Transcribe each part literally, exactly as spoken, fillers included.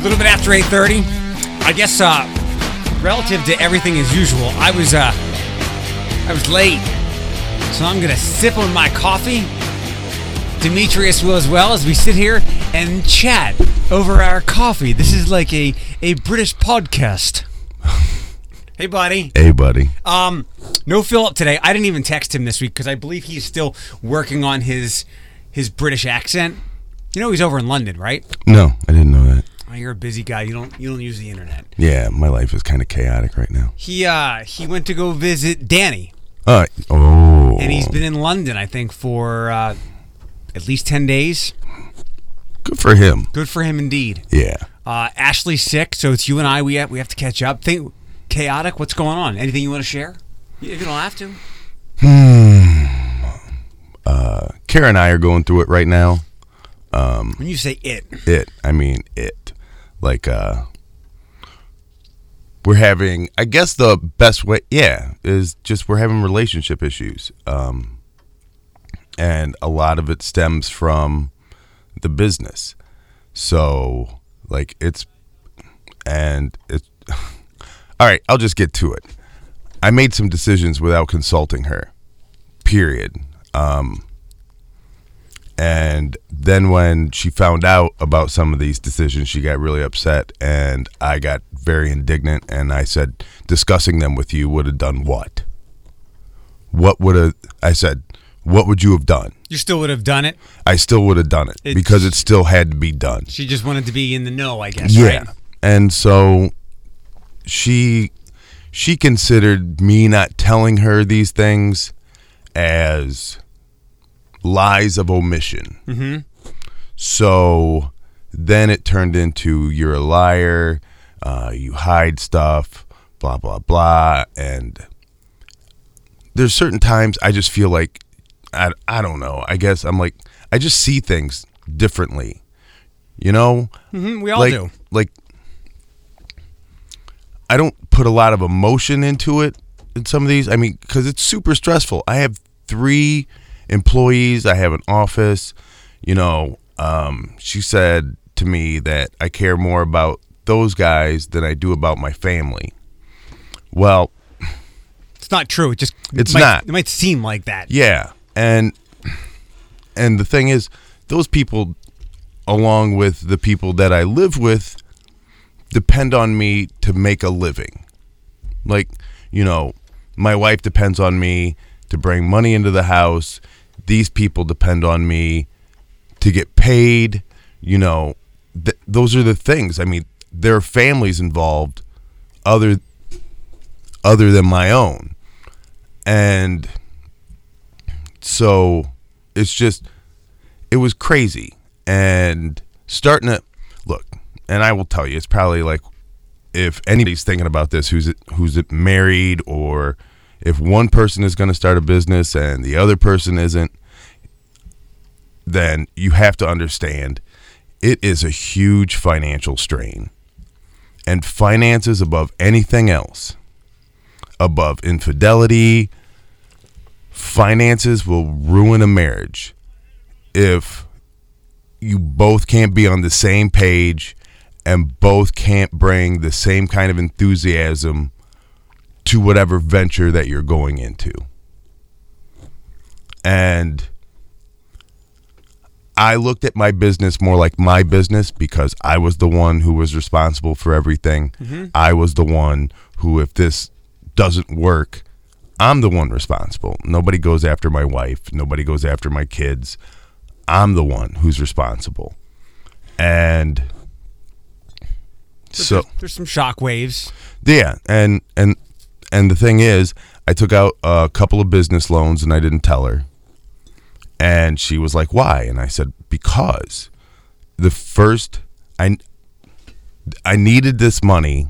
little bit after eight thirty. I guess uh, relative to everything as usual, I was uh, I was late. So I'm going to sip on my coffee. Demetrius will as well, as we sit here and chat over our coffee. This is like a, a British podcast. Hey, buddy. Hey, buddy. Um, no Philip today. I didn't even text him this week because I believe he's still working on his his British accent. You know he's over in London, right? No, I didn't know that. Oh, you're a busy guy. You don't you don't use the internet. Yeah, my life is kind of chaotic right now. He uh he went to go visit Danny. Uh, oh. And he's been in London, I think, for uh, at least ten days. Good for him. Good for him indeed. Yeah. Uh, Ashley's sick, so it's you and I. We have we have to catch up. Think chaotic. What's going on? Anything you want to share? If you don't have to. Hmm. Uh, Kara and I are going through it right now. Um, when you say it, it, I mean it. Like, uh, we're having, I guess the best way, yeah, is just we're having relationship issues. Um, and a lot of it stems from the business. So, like, it's, and it's, all right, I'll just get to it. I made some decisions without consulting her, period. Um, and then when she found out about some of these decisions, she got really upset, and I got very indignant, and I said, discussing them with you would have done what? What would have, I said, what would you have done? You still would have done it? I still would have done it, it because it still had to be done. She just wanted to be in the know, I guess, yeah. right? And so she she considered me not telling her these things as lies of omission. Mm-hmm. So then it turned into you're a liar, uh, you hide stuff, blah, blah, blah. And there's certain times I just feel like, I, I don't know, I guess I'm like, I just see things differently, you know? Mm-hmm, we all like, do. Like, I don't put a lot of emotion into it in some of these. I mean, because it's super stressful. I have three employees. I have an office. You know, um, she said to me that I care more about those guys than I do about my family. Well, it's not true. It just it's might, not. It might seem like that. Yeah, and and the thing is, those people, along with the people that I live with, depend on me to make a living. Like, you know, my wife depends on me to bring money into the house. These people depend on me to get paid. You know, th- those are the things. I mean, there are families involved other other than my own. And so it's just, it was crazy. And starting to, look, and I will tell you, it's probably like, if anybody's thinking about this, who's who's married, or if one person is going to start a business and the other person isn't, then you have to understand it is a huge financial strain. And finances above anything else, above infidelity, finances will ruin a marriage if you both can't be on the same page and both can't bring the same kind of enthusiasm to whatever venture that you're going into. And I looked at my business more like my business because I was the one who was responsible for everything. Mm-hmm. I was the one who, if this doesn't work, I'm the one responsible. Nobody goes after my wife. Nobody goes after my kids. I'm the one who's responsible. And so there's, there's some shock waves. Yeah, and and and the thing is, I took out a couple of business loans and I didn't tell her. And she was like, "Why?" And I said, "Because the first I I needed this money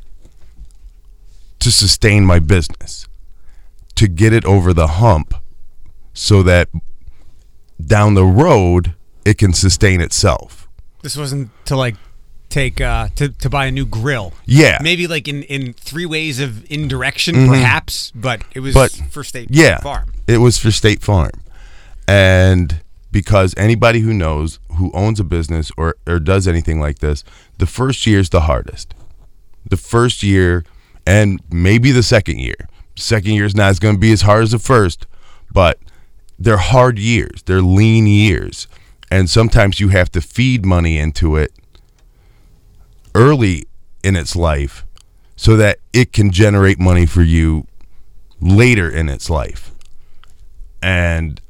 to sustain my business, to get it over the hump so that down the road it can sustain itself." This wasn't to like take uh to, to buy a new grill. Yeah. Maybe like in, in three ways of indirection, mm-hmm. perhaps, but it was but, for State yeah, Farm. It was for State Farm. And because anybody who knows who owns a business or, or does anything like this, the first year is the hardest. The first year and maybe the second year. Second year is not as going to be as hard as the first, but they're hard years. They're lean years. And sometimes you have to feed money into it early in its life so that it can generate money for you later in its life. And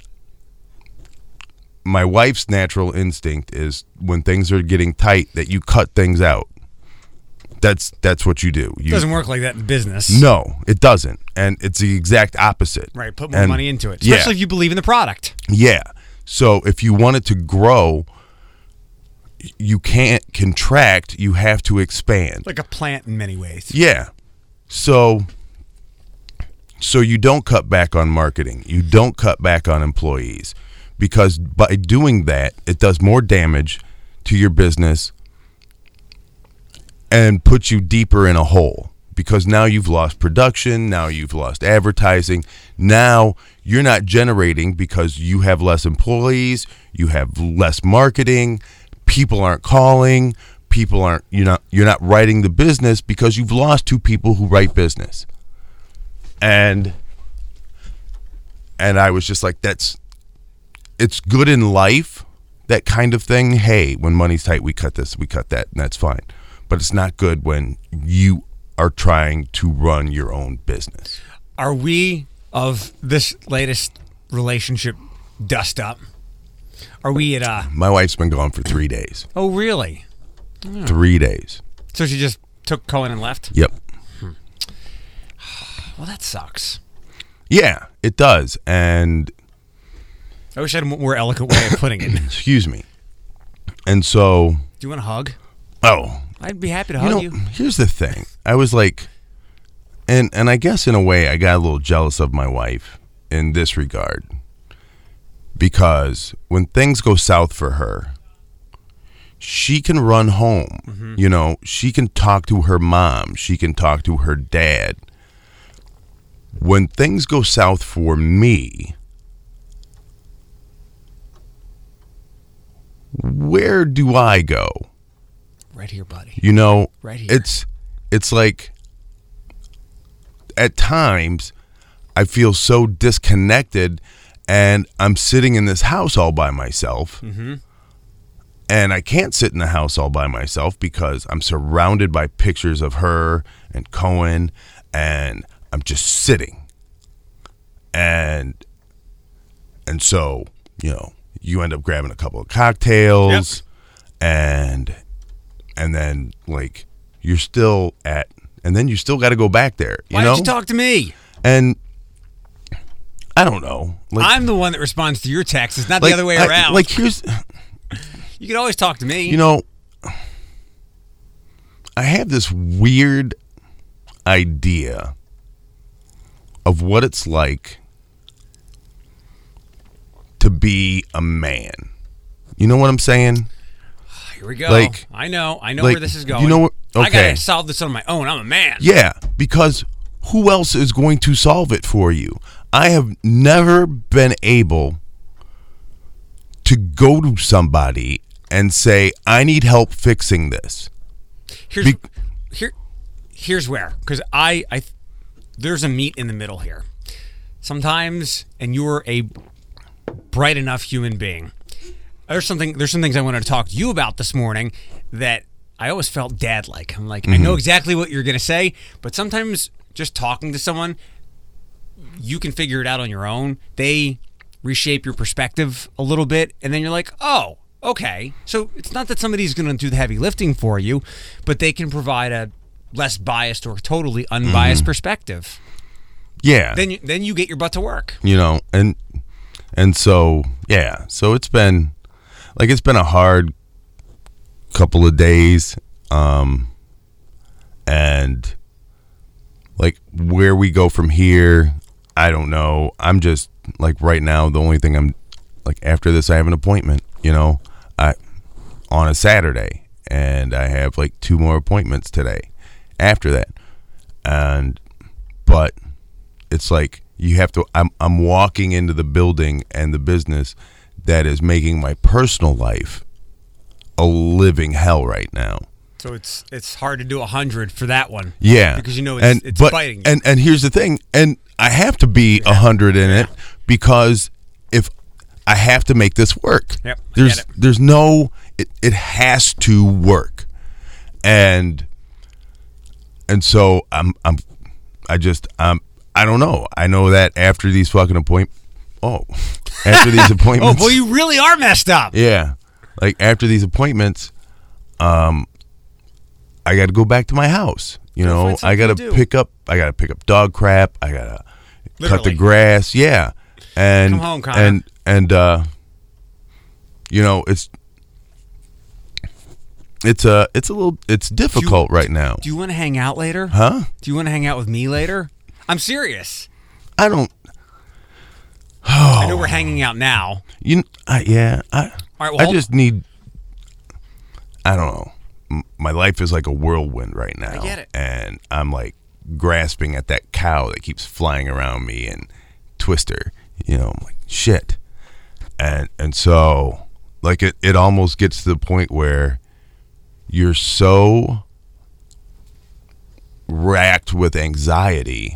my wife's natural instinct is when things are getting tight that you cut things out. That's that's what you do. You, it doesn't work like that in business. No, it doesn't. And it's the exact opposite. Right, put more and, money into it. Especially yeah. if you believe in the product. Yeah. So if you want it to grow, you can't contract, you have to expand. Like a plant in many ways. Yeah. So so you don't cut back on marketing. You don't cut back on employees. Because by doing that, it does more damage to your business and puts you deeper in a hole. Because now you've lost production, now you've lost advertising. Now you're not generating because you have less employees, you have less marketing, people aren't calling, people aren't you're not you're not writing the business because you've lost two people who write business. And and I was just like, that's it's good in life, that kind of thing. Hey, when money's tight, we cut this, we cut that, and that's fine. But it's not good when you are trying to run your own business. Are we of this latest relationship dust up? Are we at uh My wife's been gone for three days. Oh, really? Oh. Three days. So she just took Cohen and left? Yep. Hmm. Well, that sucks. Yeah, it does. And I wish I had a more eloquent way of putting it. Excuse me. And so... Do you want a hug? Oh. I'd be happy to you hug know, you. Here's the thing. I was like... And, and I guess in a way I got a little jealous of my wife in this regard. Because when things go south for her, she can run home. Mm-hmm. You know, she can talk to her mom. She can talk to her dad. When things go south for me... Where do I go? Right here, buddy. You know, right here. It's it's like at times I feel so disconnected and I'm sitting in this house all by myself. Mm-hmm. And I can't sit in the house all by myself because I'm surrounded by pictures of her and Cohen and I'm just sitting. And and so, you know, you end up grabbing a couple of cocktails, yep. and and then like you're still at, and then you still got to go back there. You Why know? didn't you talk to me? And I don't know. Like, I'm the one that responds to your texts. It's not like, the other way I, around. Like here's, you can always talk to me. You know, I have this weird idea of what it's like to be a man. You know what I'm saying? Here we go. Like, I know. I know like, where this is going. You know what? Okay. I gotta solve this on my own. I'm a man. Yeah, because who else is going to solve it for you? I have never been able to go to somebody and say, I need help fixing this. Here's Be- here, here's where, because I, I, there's a meet in the middle here. Sometimes, and you're a bright enough human being. There's something. There's some things I wanted to talk to you about this morning that I always felt dad-like. I'm like, mm-hmm. I know exactly what you're gonna say, but sometimes just talking to someone, you can figure it out on your own. They reshape your perspective a little bit, and then you're like, oh, okay. So it's not that somebody's gonna do the heavy lifting for you, but they can provide a less biased or totally unbiased mm-hmm. perspective. Yeah. Then you, then you get your butt to work. You know, and. And so, yeah, so it's been, like, it's been a hard couple of days, um, and, like, where we go from here, I don't know. I'm just, like, right now, the only thing I'm, like, after this, I have an appointment, you know, I on a Saturday, and I have, like, two more appointments today after that, and, but it's like, you have to, I'm I'm walking into the building and the business that is making my personal life a living hell right now. So it's it's hard to do a hundred for that one. Yeah, because you know it's, and, it's but, biting you. And and here's the thing, and I have to be a hundred in Yeah. it because if I have to make this work, Yep, I there's get it. there's no it, it has to work, and and so I'm I'm I just um I don't know. I know that after these fucking appoint oh after these Oh, appointments, well, you really are messed up. yeah, like after these appointments, um, I got to go back to my house. You Go know, find I got to something to do. pick up. I got to pick up dog crap. I got to cut the Literally. grass. Yeah, and Come home, Connor. and and uh, you know, it's it's a it's a little it's difficult right now. Do you want to hang out later? Huh? Do you want to hang out with me later? I'm serious. I don't. I know we're hanging out now. You. I, yeah. I. All right, well, I hold- just need. I don't know. M- My life is like a whirlwind right now. I get it. And I'm like grasping at that cow that keeps flying around me and Twister. You know, I'm like shit. And and so like it, it almost gets to the point where you're so racked with anxiety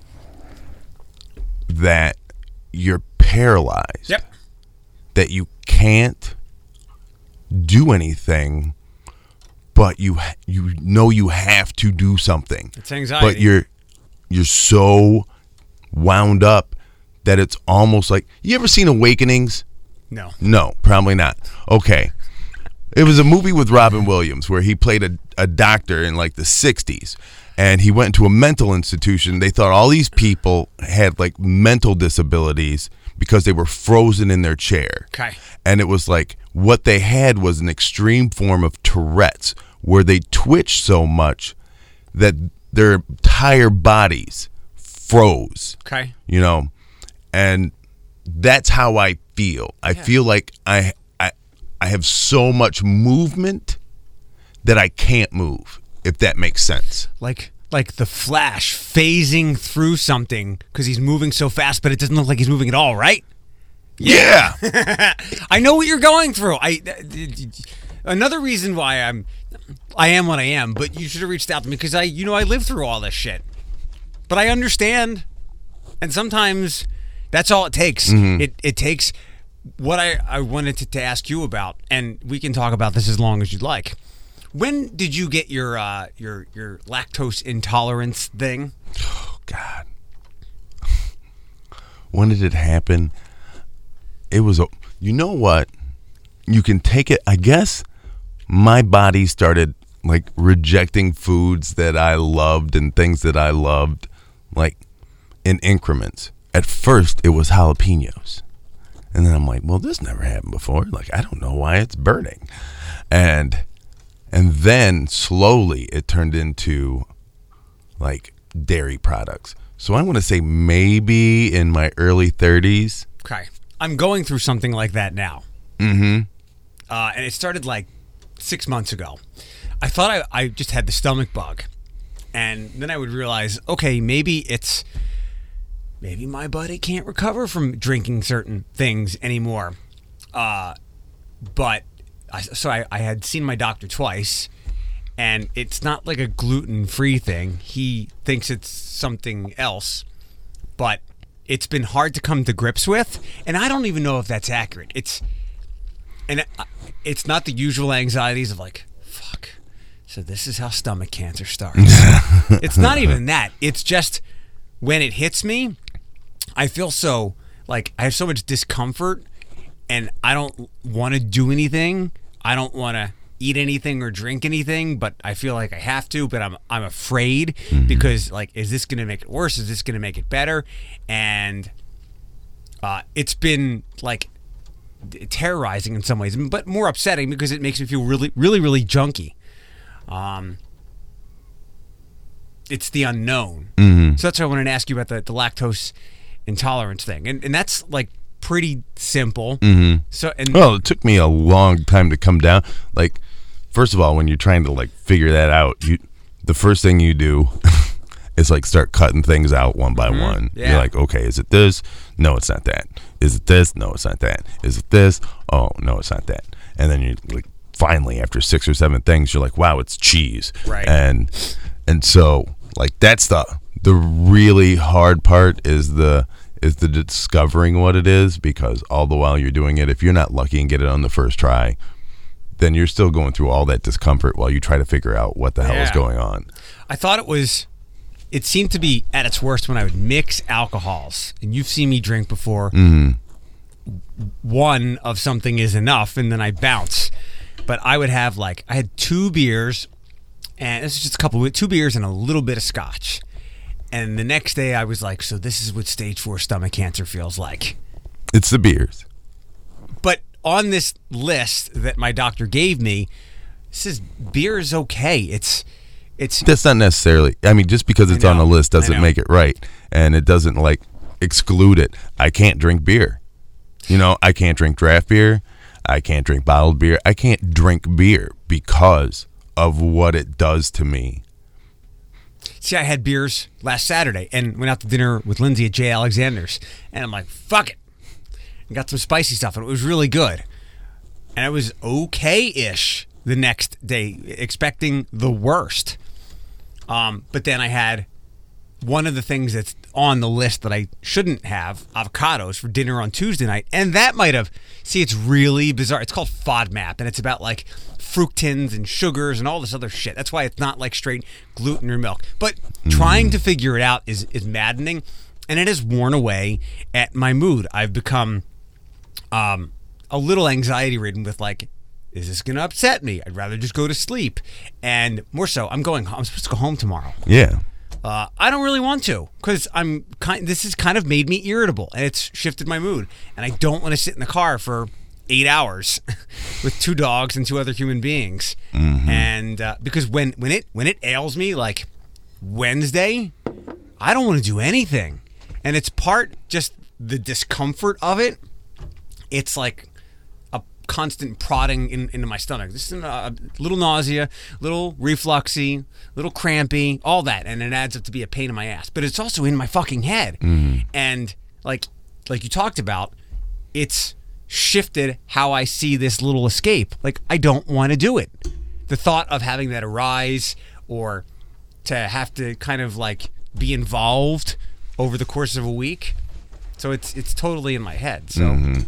that you're paralyzed. Yep. That you can't do anything, but you you know you have to do something. It's anxiety. But you're you're so wound up that it's almost like, you ever seen Awakenings? No. No, probably not. Okay. It was a movie with Robin Williams where he played a, a doctor in like the sixties, and he went into a mental institution. They thought all these people had like mental disabilities because they were frozen in their chair. Okay. And it was like what they had was an extreme form of Tourette's where they twitched so much that their entire bodies froze. Okay. You know, and that's how I feel. I Yeah. feel like I, I I have so much movement that I can't move, if that makes sense. Like like the Flash phasing through something because he's moving so fast, but it doesn't look like he's moving at all, right? Yeah. I know what you're going through. I another reason why I'm I am what I am, but you should have reached out to me because I you know I lived through all this shit. But I understand, and sometimes that's all it takes. Mm-hmm. It it takes what I, I wanted to, to ask you about, and we can talk about this as long as you'd like. When did you get your uh, your your lactose intolerance thing? Oh, God. When did it happen? It was a, you know what? You can take it, I guess my body started like rejecting foods that I loved and things that I loved, like in increments. At first, it was jalapenos. And then I'm like, well, this never happened before. Like, I don't know why it's burning. And and then slowly it turned into like dairy products. So I want to say maybe in my early thirties. Okay. I'm going through something like that now. Mm-hmm. Uh, and it started like six months ago. I thought I, I just had the stomach bug. And then I would realize, okay, maybe it's, maybe my body can't recover from drinking certain things anymore. Uh, but, I, so I, I had seen my doctor twice, and it's not like a gluten-free thing. He thinks it's something else, but it's been hard to come to grips with, and I don't even know if that's accurate. It's, and it, it's not the usual anxieties of like, fuck, so this is how stomach cancer starts. It's not even that. It's just when it hits me, I feel so, like, I have so much discomfort, and I don't want to do anything. I don't want to eat anything or drink anything, but I feel like I have to, but I'm I'm afraid mm-hmm. because, like, is this going to make it worse? Is this going to make it better? And uh, it's been, like, terrorizing in some ways, but more upsetting because it makes me feel really, really, really junky. Um, it's the unknown. Mm-hmm. So that's why I wanted to ask you about the, the lactose intolerance thing, and and that's like pretty simple. Mm-hmm. So and well, it took me a long time to come down. Like, first of all, when you're trying to like figure that out, you the first thing you do is like start cutting things out one by mm-hmm. one. Yeah. You're like, okay, is it this? No, it's not that. Is it this? No, it's not that. Is it this? Oh, no, it's not that. And then you like finally after six or seven things, you're like, wow, it's cheese. Right. And and so like that's the the really hard part is the is the discovering what it is, because all the while you're doing it, if you're not lucky and get it on the first try, then you're still going through all that discomfort while you try to figure out what the hell Yeah. is going on. I thought it was, it seemed to be at its worst when I would mix alcohols. And you've seen me drink before. Mm-hmm. One of something is enough, and then I bounce. But I would have like, I had two beers, and this is just a couple, two beers and a little bit of scotch. And the next day I was like, so this is what stage four stomach cancer feels like. It's the beers. But on this list that my doctor gave me, it says beer is okay. It's, it's, That's not necessarily, I mean, just because it's I on know, a list I doesn't know. make it right. And it doesn't like exclude it. I can't drink beer. You know, I can't drink draft beer. I can't drink bottled beer. I can't drink beer because of what it does to me. See, I had beers last Saturday and went out to dinner with Lindsay at J. Alexander's. And I'm like, fuck it. And got some spicy stuff, and it was really good. And I was okay-ish the next day, expecting the worst. Um, but then I had one of the things that's on the list that I shouldn't have, avocados, for dinner on Tuesday night. And that might have, see, it's really bizarre. It's called FODMAP, and it's about like fructans and sugars and all this other shit. That's why it's not like straight gluten or milk. But mm. trying to figure it out is, is maddening, and it has worn away at my mood. I've become um, a little anxiety-ridden with like, is this going to upset me? I'd rather just go to sleep. And more so, I'm going, I'm supposed to go home tomorrow. Yeah. Uh, I don't really want to, because I'm kind. This has kind of made me irritable, and it's shifted my mood. And I don't want to sit in the car for eight hours with two dogs and two other human beings. Mm-hmm. And uh, because when when it when it ails me, like Wednesday, I don't want to do anything. And it's part just the discomfort of it. It's like a constant prodding in, into my stomach. This is a, a little nausea, little refluxy, little crampy, all that, and it adds up to be a pain in my ass. But it's also in my fucking head. Mm. And like like you talked about, it's shifted how I see this little escape. Like, I don't want to do it. The thought of having that arise, or to have to kind of like be involved over the course of a week. So it's it's totally in my head. So mm-hmm.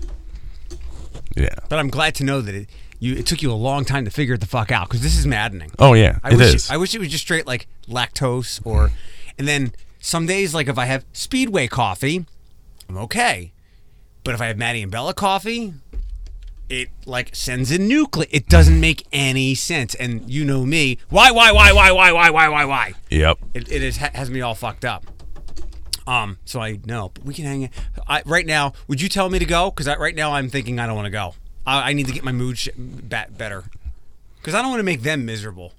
Yeah. But I'm glad to know that it you it took you a long time to figure it the fuck out, because this is maddening. Oh yeah, I it wish is. It, I wish it was just straight like lactose, or and then some days, like if I have Speedway coffee, I'm okay. But if I have Maddie and Bella coffee, it like sends a nuclear. It doesn't make any sense. And you know me. Why, why, why, why, why, why, why, why, why? Yep. It it is, has me all fucked up. Um. So I know, but we can hang. I, right now, would you tell me to go? Because right now I'm thinking I don't want to go. I, I need to get my mood sh- bat better. Because I don't want to make them miserable.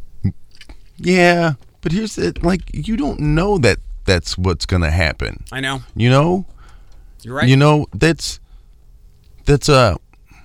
Yeah, but here's it. Like, you don't know that that's what's gonna happen. I know. You know. You're right. You know, that's that's uh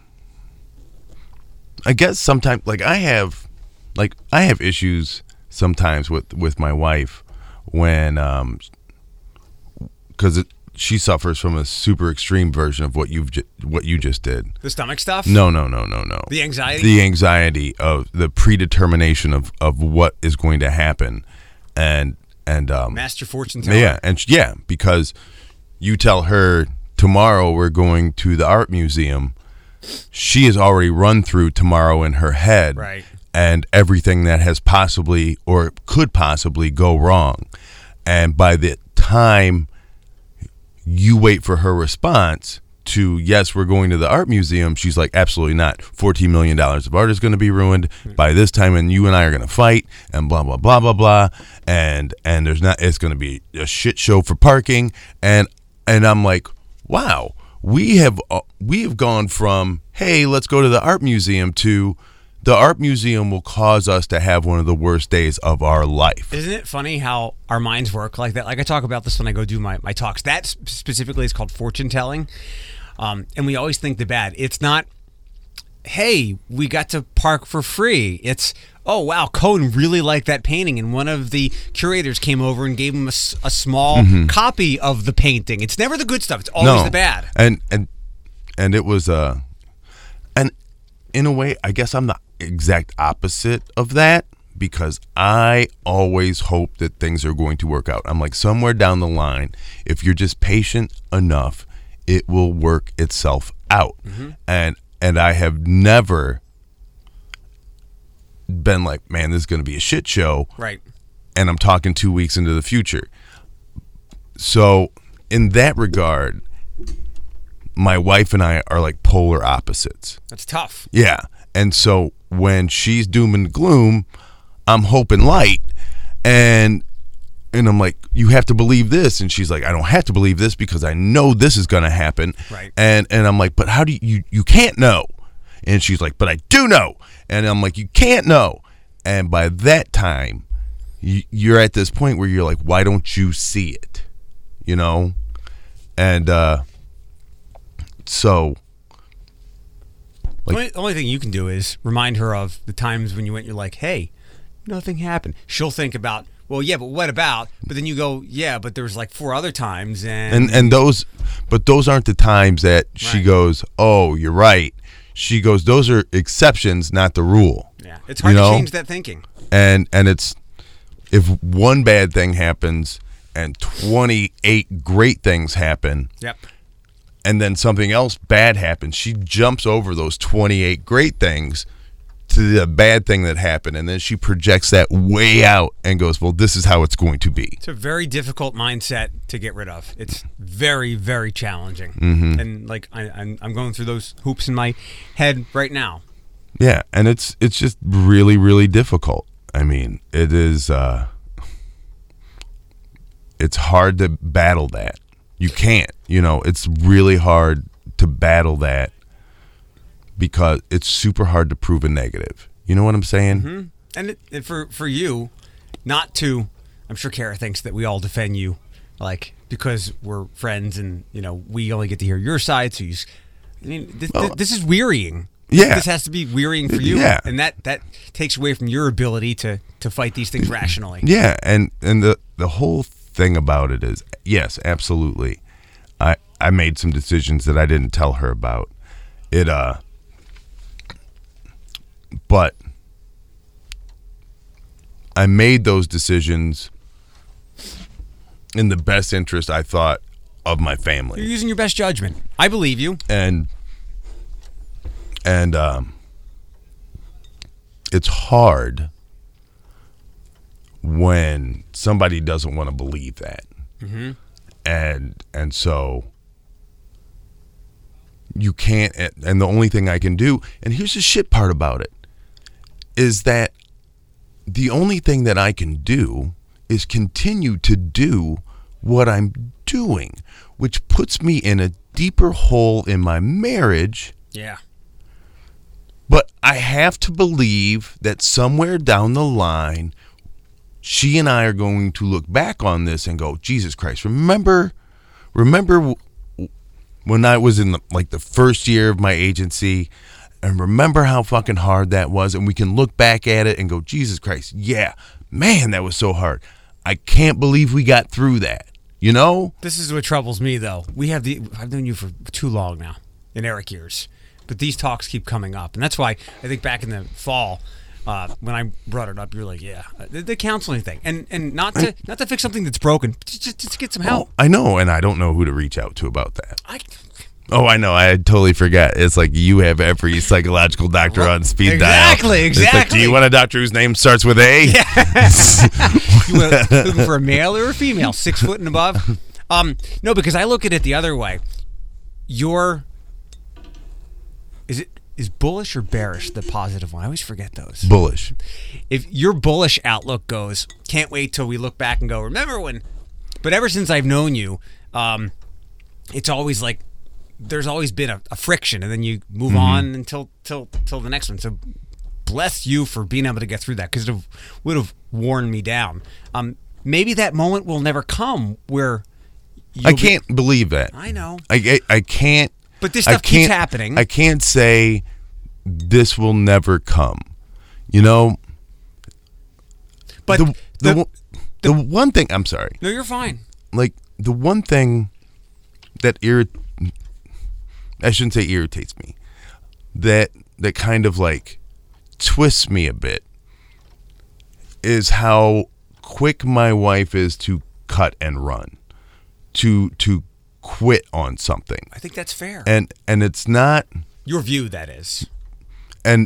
I guess sometimes, like I have like I have issues sometimes with with my wife when um cuz she suffers from a super extreme version of what you've ju- what you just did. The stomach stuff? No, no, no, no, no. The anxiety? The anxiety of the predetermination of of what is going to happen, and and um Master fortune teller. yeah, and yeah, because you tell her tomorrow we're going to the art museum, she has already run through tomorrow in her head, right, and everything that has possibly or could possibly go wrong. And by the time you wait for her response to, yes, we're going to the art museum, she's like, absolutely not. fourteen million dollars of art is going to be ruined by this time, and you and I are going to fight, and blah, blah, blah, blah, blah. And and there's not, it's going to be a shit show for parking. And and I'm like, wow, we have uh, we have gone from, hey, let's go to the art museum, to the art museum will cause us to have one of the worst days of our life. Isn't it funny how our minds work like that? Like, I talk about this when I go do my, my talks. That specifically is called fortune telling. Um, and we always think the bad. It's not, hey, we got to park for free. It's, oh, wow, Cohen really liked that painting, and one of the curators came over and gave him a, a small mm-hmm. copy of the painting. It's never the good stuff. It's always no. the bad. And and and it was uh and in a way, I guess I'm the exact opposite of that, because I always hope that things are going to work out. I'm like, somewhere down the line, if you're just patient enough, it will work itself out. Mm-hmm. And and I have never been like, man, this is going to be a shit show. Right. And I'm talking two weeks into the future. So in that regard, my wife and I are like polar opposites. That's tough. Yeah. And so when she's doom and gloom, I'm hope and light. And and I'm like, you have to believe this. And she's like, I don't have to believe this because I know this is going to happen. Right. And and I'm like, but how do you, you, you can't know. And she's like, but I do know. And I'm like, you can't know. And by that time, you, you're at this point where you're like, why don't you see it? You know? And uh, so... Like, the, only, the only thing you can do is remind her of the times when you went, you're like, hey, nothing happened. She'll think about, well, yeah, but what about? But then you go, yeah, but there was like four other times. And and, and those, but those aren't the times that she right. goes, oh, you're right. She goes, those are exceptions, not the rule. Yeah, it's hard you to know? change that thinking. And and it's, if one bad thing happens and twenty-eight great things happen. Yep. And then something else bad happens, she jumps over those twenty-eight great things to the bad thing that happened, and then she projects that way out and goes, well, this is how it's going to be. It's a very difficult mindset to get rid of. It's very, very challenging. Mm-hmm. And like I, I'm, I'm going through those hoops in my head right now. Yeah, and it's it's just really, really difficult. I mean, it is, uh, it's hard to battle that. You can't, you know, it's really hard to battle that because it's super hard to prove a negative. You know what I'm saying? Mm-hmm. And, it, and for, for you, not to, I'm sure Kara thinks that we all defend you, like, because we're friends and, you know, we only get to hear your side. So you, I mean, this, well, this is wearying. Yeah. This has to be wearying for you. Yeah. And that, that takes away from your ability to, to fight these things rationally. Yeah. And, and the, the whole thing about it is, yes, absolutely. I, I made some decisions that I didn't tell her about. It, uh, but I made those decisions in the best interest, I thought, of my family. You're using your best judgment. I believe you. And, and, um, it's hard when somebody doesn't want to believe that. Mm-hmm. And, and so you can't, and the only thing I can do, and here's the shit part about it, is that the only thing that I can do is continue to do what I'm doing, which puts me in a deeper hole in my marriage. Yeah. But I have to believe that somewhere down the line, she and I are going to look back on this and go, Jesus Christ, remember, remember when I was in the, like the first year of my agency, and remember how fucking hard that was, and we can look back at it and go, Jesus Christ, yeah, man, that was so hard. I can't believe we got through that, you know? This is what troubles me, though. We have the, I've known you for too long now, in Eric years, but these talks keep coming up, and that's why I think back in the fall, Uh, when I brought it up, you're like, yeah, the, the counseling thing, and and not to not to fix something that's broken, just just get some help. Oh, I know, and I don't know who to reach out to about that. I, oh, I know, I totally forgot. It's like you have every psychological doctor on speed exactly, dial. Exactly, exactly. Like, do you want a doctor whose name starts with A? Yeah. You want, looking for a male or a female, six foot and above? Um, no, because I look at it the other way. You're, is it? Is bullish or bearish the positive one? I always forget those. Bullish. If your bullish outlook goes, can't wait till we look back and go, remember when? But ever since I've known you, um, it's always like there's always been a, a friction, and then you move mm-hmm. on until till till the next one. So bless you for being able to get through that, because it would have worn me down. Um, maybe that moment will never come where I can't be, believe that. I know. I I, I can't. But this stuff keeps happening. I can't say this will never come. You know? But the the, the, the, the one thing, I'm sorry. No, you're fine. Like, the one thing that irrit I shouldn't say irritates me, that that kind of like twists me a bit is how quick my wife is to cut and run, to to quit on something. I think that's fair. And and it's not your view, that is. And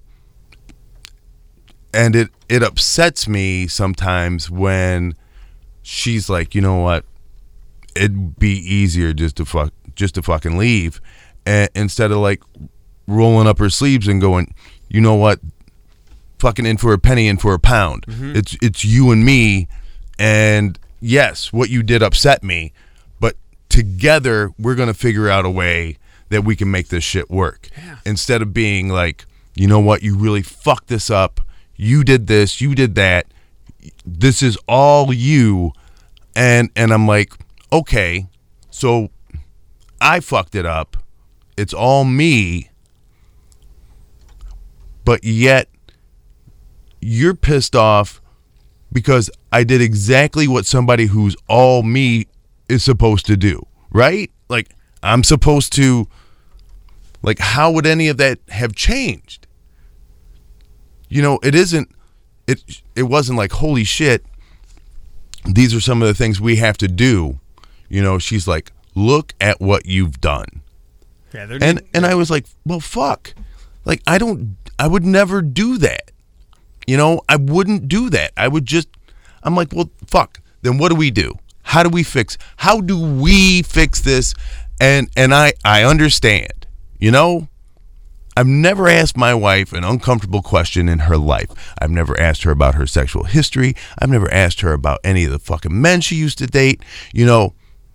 and it it upsets me sometimes when she's like, you know what, it'd be easier just to fuck just to fucking leave, and instead of like rolling up her sleeves and going, you know what, fucking in for a penny, in for a pound. Mm-hmm. It's it's you and me, and yes, what you did upset me, but together we're gonna figure out a way that we can make this shit work. Yeah. Instead of being like, you know what, you really fucked this up. You did this, you did that. This is all you, and and I'm like, okay, so I fucked it up. It's all me. But yet you're pissed off because I did exactly what somebody who's all me is supposed to do, right? Like, I'm supposed to, like, how would any of that have changed? You know, it isn't, it, it wasn't like, holy shit, these are some of the things we have to do. You know, she's like, look at what you've done. Yeah, and and I was like, well, fuck. Like, I don't, I would never do that. You know, I wouldn't do that. I would just, I'm like, well, fuck. Then what do we do? How do we fix, how do we fix this? And and I, I understand, you know, I've never asked my wife an uncomfortable question in her life. I've never asked her about her sexual history. I've never asked her about any of the fucking men she used to date, you know.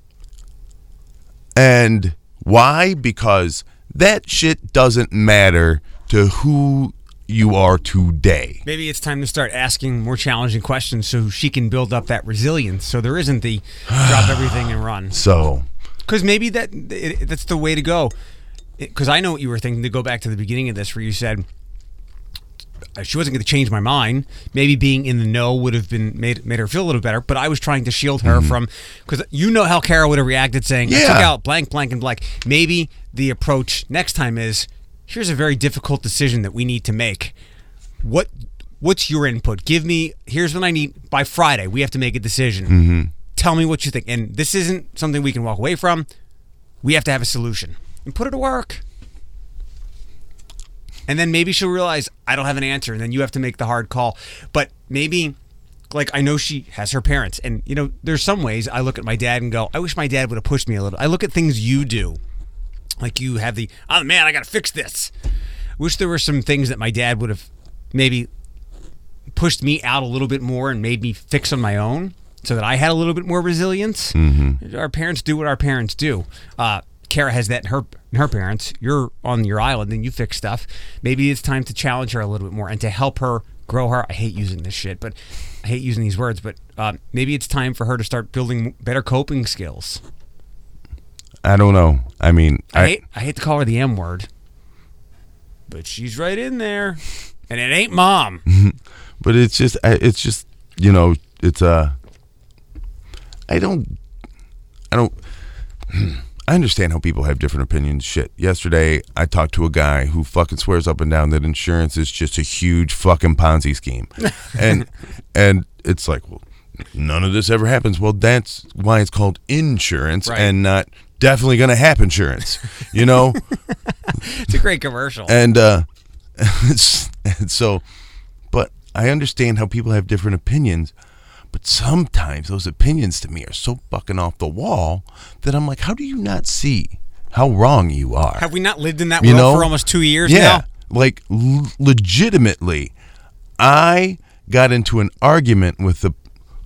And why? Because that shit doesn't matter to who you are today. Maybe it's time to start asking more challenging questions so she can build up that resilience, so there isn't the drop everything and run. So, because maybe that it, that's the way to go. Because I know what you were thinking, to go back to the beginning of this where you said she wasn't going to change my mind. Maybe being in the know would have been made made her feel a little better, but I was trying to shield her mm-hmm. from, because you know how Kara would have reacted saying, yeah. I took out blank, blank, and blank. Maybe the approach next time is, here's a very difficult decision that we need to make. What What's your input? Give me, here's what I need. By Friday, we have to make a decision. Mm-hmm. Tell me what you think. And this isn't something we can walk away from. We have to have a solution. And put it to work. And then maybe she'll realize, I don't have an answer, and then you have to make the hard call. But maybe, like, I know she has her parents, and, you know, there's some ways I look at my dad and go, I wish my dad would have pushed me a little. I look at things you do. Like, you have the, oh, man, I got to fix this. Wish there were some things that my dad would have maybe pushed me out a little bit more and made me fix on my own so that I had a little bit more resilience. Mm-hmm. Our parents do what our parents do. Uh, Kara has that in her in her parents. You're on your island and you fix stuff. Maybe it's time to challenge her a little bit more and to help her grow her. I hate using this shit, but I hate using these words. But uh, maybe it's time for her to start building better coping skills. I don't know. I mean, I, I hate I hate to call her the M word, but she's right in there, and it ain't mom. But it's just, it's just, you know, it's a. Uh, I don't, I don't. I understand how people have different opinions. Shit. Yesterday, I talked to a guy who fucking swears up and down that insurance is just a huge fucking Ponzi scheme, and and it's like, well, none of this ever happens. Well, that's why it's called insurance, right, and not definitely going to happen insurance. You know, it's a great commercial. And uh, and so, but I understand how people have different opinions. But sometimes those opinions to me are so fucking off the wall that I'm like, how do you not see how wrong you are? Have we not lived in that you world know? for almost two years yeah, now? Like, l- legitimately, I got into an argument with the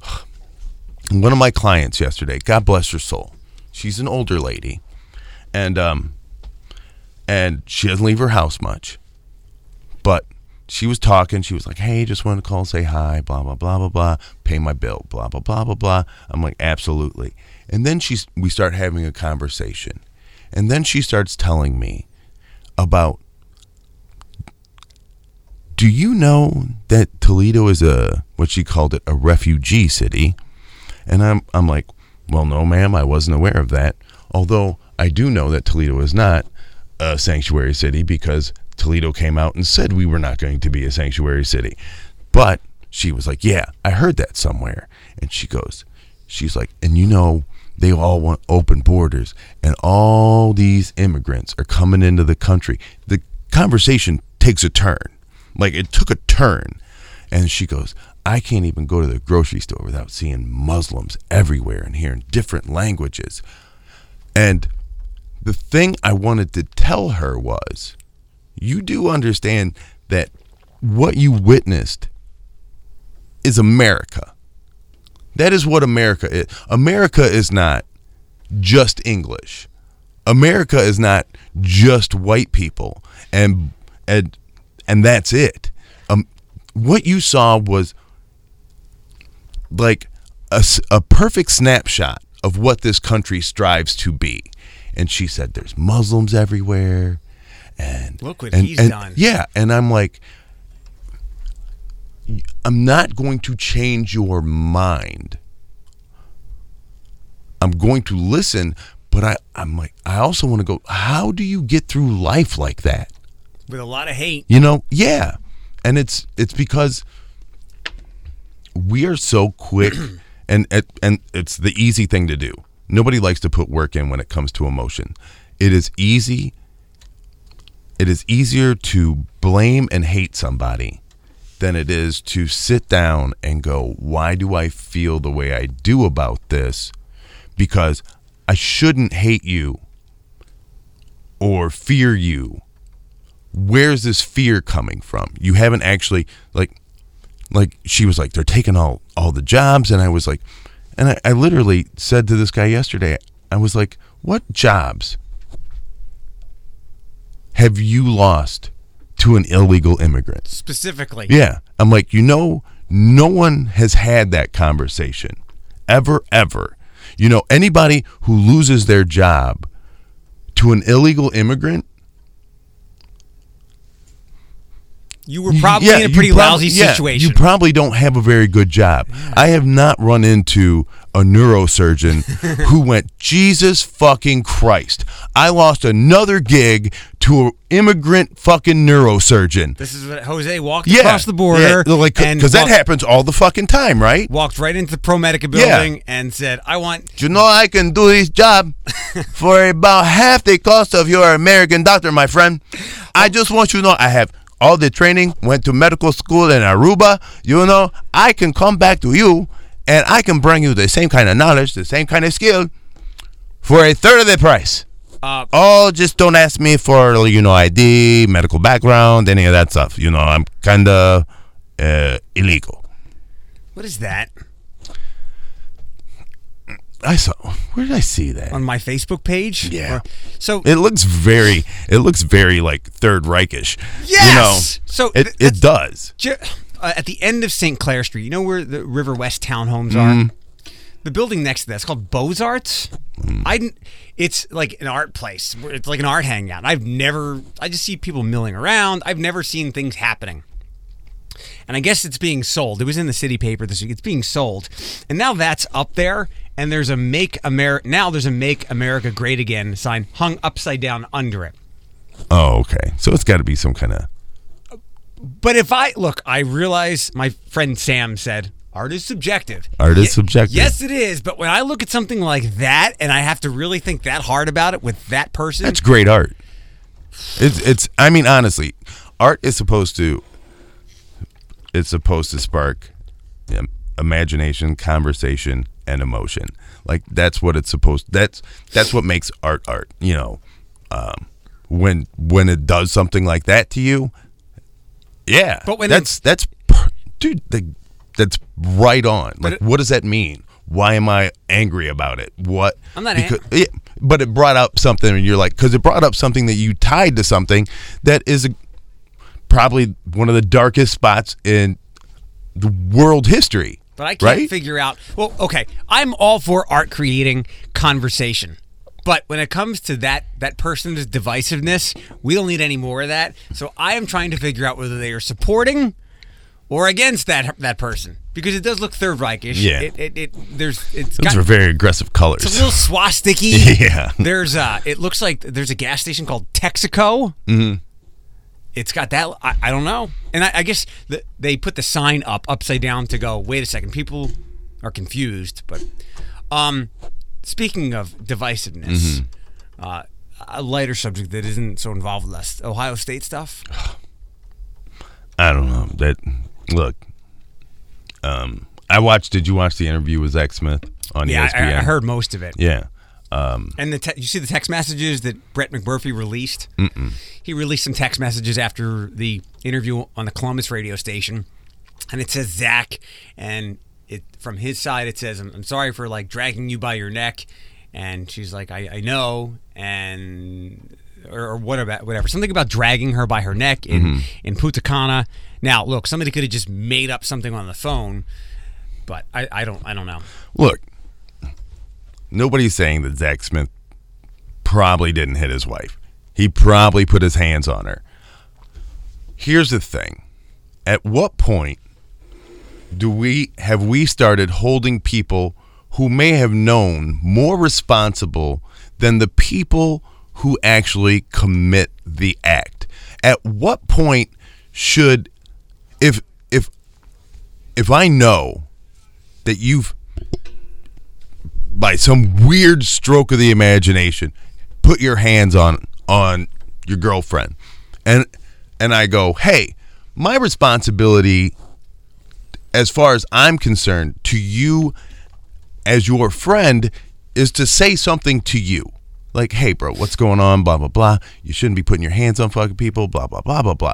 one of my clients yesterday. God bless her soul. She's an older lady, and um, and she doesn't leave her house much, but she was talking. She was like, hey, just wanted to call and say hi, blah, blah, blah, blah, blah. Pay my bill, blah, blah, blah, blah, blah. I'm like, absolutely. And then she's, we start having a conversation. And then she starts telling me about, do you know that Toledo is a, what she called it, a refugee city? And I'm, I'm like, well, no, ma'am, I wasn't aware of that. Although I do know that Toledo is not a sanctuary city because Toledo came out and said we were not going to be a sanctuary city. But she was like, yeah, I heard that somewhere. And she goes, she's like, and you know, they all want open borders, and all these immigrants are coming into the country. The conversation takes a turn. Like, it took a turn. And she goes, I can't even go to the grocery store without seeing Muslims everywhere and hearing different languages. And the thing I wanted to tell her was, you do understand that what you witnessed is America. That is what America is. America is not just English. America is not just white people, and and and that's it. Um, what you saw was like a, a perfect snapshot of what this country strives to be. And she said, "There's Muslims everywhere." And look what and, he's and, done. Yeah, and I'm like, I'm not going to change your mind. I'm going to listen, but I, I'm like, I also want to go, how do you get through life like that? With a lot of hate. You know, yeah. And it's it's because we are so quick, and and it's the easy thing to do. Nobody likes to put work in when it comes to emotion. It is easy. It is easier to blame and hate somebody than it is to sit down and go, why do I feel the way I do about this? Because I shouldn't hate you or fear you. Where's this fear coming from? You haven't actually, like, like she was like, they're taking all, all the jobs. And I was like, and I, I literally said to this guy yesterday, I was like, what jobs have you lost to an illegal immigrant? Specifically. Yeah. I'm like, you know, no one has had that conversation ever, ever. You know, anybody who loses their job to an illegal immigrant, you were probably yeah, in a pretty prob- lousy yeah, situation. You probably don't have a very good job. Yeah. I have not run into a neurosurgeon who went, Jesus fucking Christ, I lost another gig to an immigrant fucking neurosurgeon. This is what Jose walked yeah, across the border. Yeah, like, because that happens all the fucking time, right? Walked right into the ProMedica building yeah. and said, I want... You know, I can do this job for about half the cost of your American doctor, my friend. I just want you to know I have all the training, went to medical school in Aruba. You know, I can come back to you and I can bring you the same kind of knowledge, the same kind of skill for a third of the price. Uh, oh, just don't ask me for, you know, I D, medical background, any of that stuff. You know, I'm kind of uh, illegal. What is that? I saw. Where did I see that? On my Facebook page? Yeah. Or, so it looks very. It looks very like Third Reichish. Yes. You know, so it it does. Ju- uh, at the end of Saint Clair Street, you know where the River West townhomes are. Mm. The building next to that, it's called Beaux Arts. Mm. I. It's like an art place. It's like an art hangout. I've never. I just see people milling around. I've never seen things happening. And I guess it's being sold. It was in the city paper this week. It's being sold, and now that's up there. And there's a Make America now. There's a Make America Great Again sign hung upside down under it. Oh, okay. So it's got to be some kind of. But if I look, I realize my friend Sam said art is subjective. Art is Ye- subjective. Yes, it is. But when I look at something like that, and I have to really think that hard about it with that person, that's great art. It's it's. I mean, honestly, art is supposed to. It's supposed to spark you know, imagination, conversation, and emotion. Like that's what it's supposed. That's that's what makes art art. You know, um, when when it does something like that to you, yeah. But when that's that's dude, the, that's right on. Like, it, what does that mean? Why am I angry about it? What? I'm not because, angry. It, but it brought up something, and you're like, because it brought up something that you tied to something that is a, probably one of the darkest spots in the world history. But I can't right? figure out. Well, okay, I'm all for art creating conversation. But when it comes to that that person's divisiveness, we don't need any more of that. So I am trying to figure out whether they are supporting or against that that person. Because it does look Third Reichish. Yeah. It, it, it, there's, it's Those got, are very aggressive colors. It's a little swastika-y. Yeah. There's uh, it looks like there's a gas station called Texaco. Mm-hmm. it's got that. I, I don't know, and I, I guess the, they put the sign up upside down to go. Wait a second, people are confused. But um, speaking of divisiveness, mm-hmm. uh, a lighter subject that isn't so involved with us, Ohio State stuff. I don't know. That look. Um, I watched. Did you watch the interview with Zach Smith on yeah, E S P N? I, I heard most of it. Yeah. Um, and the te- you see the text messages that Brett McMurphy released? Mm-mm. He released some text messages after the interview on the Columbus radio station, and it says Zach, and it from his side it says, I'm, I'm sorry for like dragging you by your neck, and she's like, I, I know, and or, or what about whatever, something about dragging her by her neck in mm-hmm. in Punta Cana. Now, look, somebody could have just made up something on the phone, but I, I don't I don't know. Look. Nobody's saying that Zach Smith probably didn't hit his wife. He probably put his hands on her. Here's the thing. At what point do we have we started holding people who may have known more responsible than the people who actually commit the act? At what point should if if if I know that you've by some weird stroke of the imagination, put your hands on on your girlfriend, and and I go, hey, my responsibility, as far as I'm concerned, to you as your friend, is to say something to you, like, hey, bro, what's going on? Blah blah blah. You shouldn't be putting your hands on fucking people. Blah blah blah blah blah.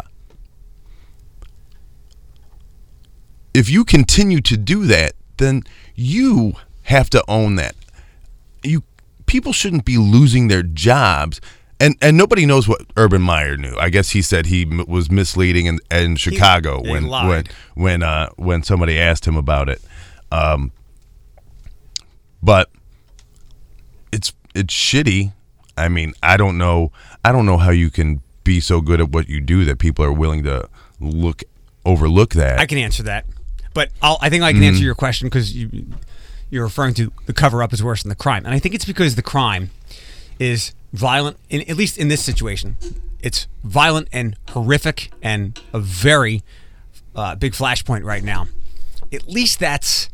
If you continue to do that, then you have to own that. You people shouldn't be losing their jobs, and and nobody knows what Urban Meyer knew. I guess he said he m- was misleading in, in Chicago he, he when lied. when when uh, when somebody asked him about it. Um, but it's it's shitty. I mean, I don't know. I don't know how you can be so good at what you do that people are willing to look overlook that. I can answer that, but I'll, I think I can mm. answer your question because you. You're referring to the cover-up is worse than the crime. And I think it's because the crime is violent, in, at least in this situation. It's violent and horrific and a very uh, big flashpoint right now. At least that's,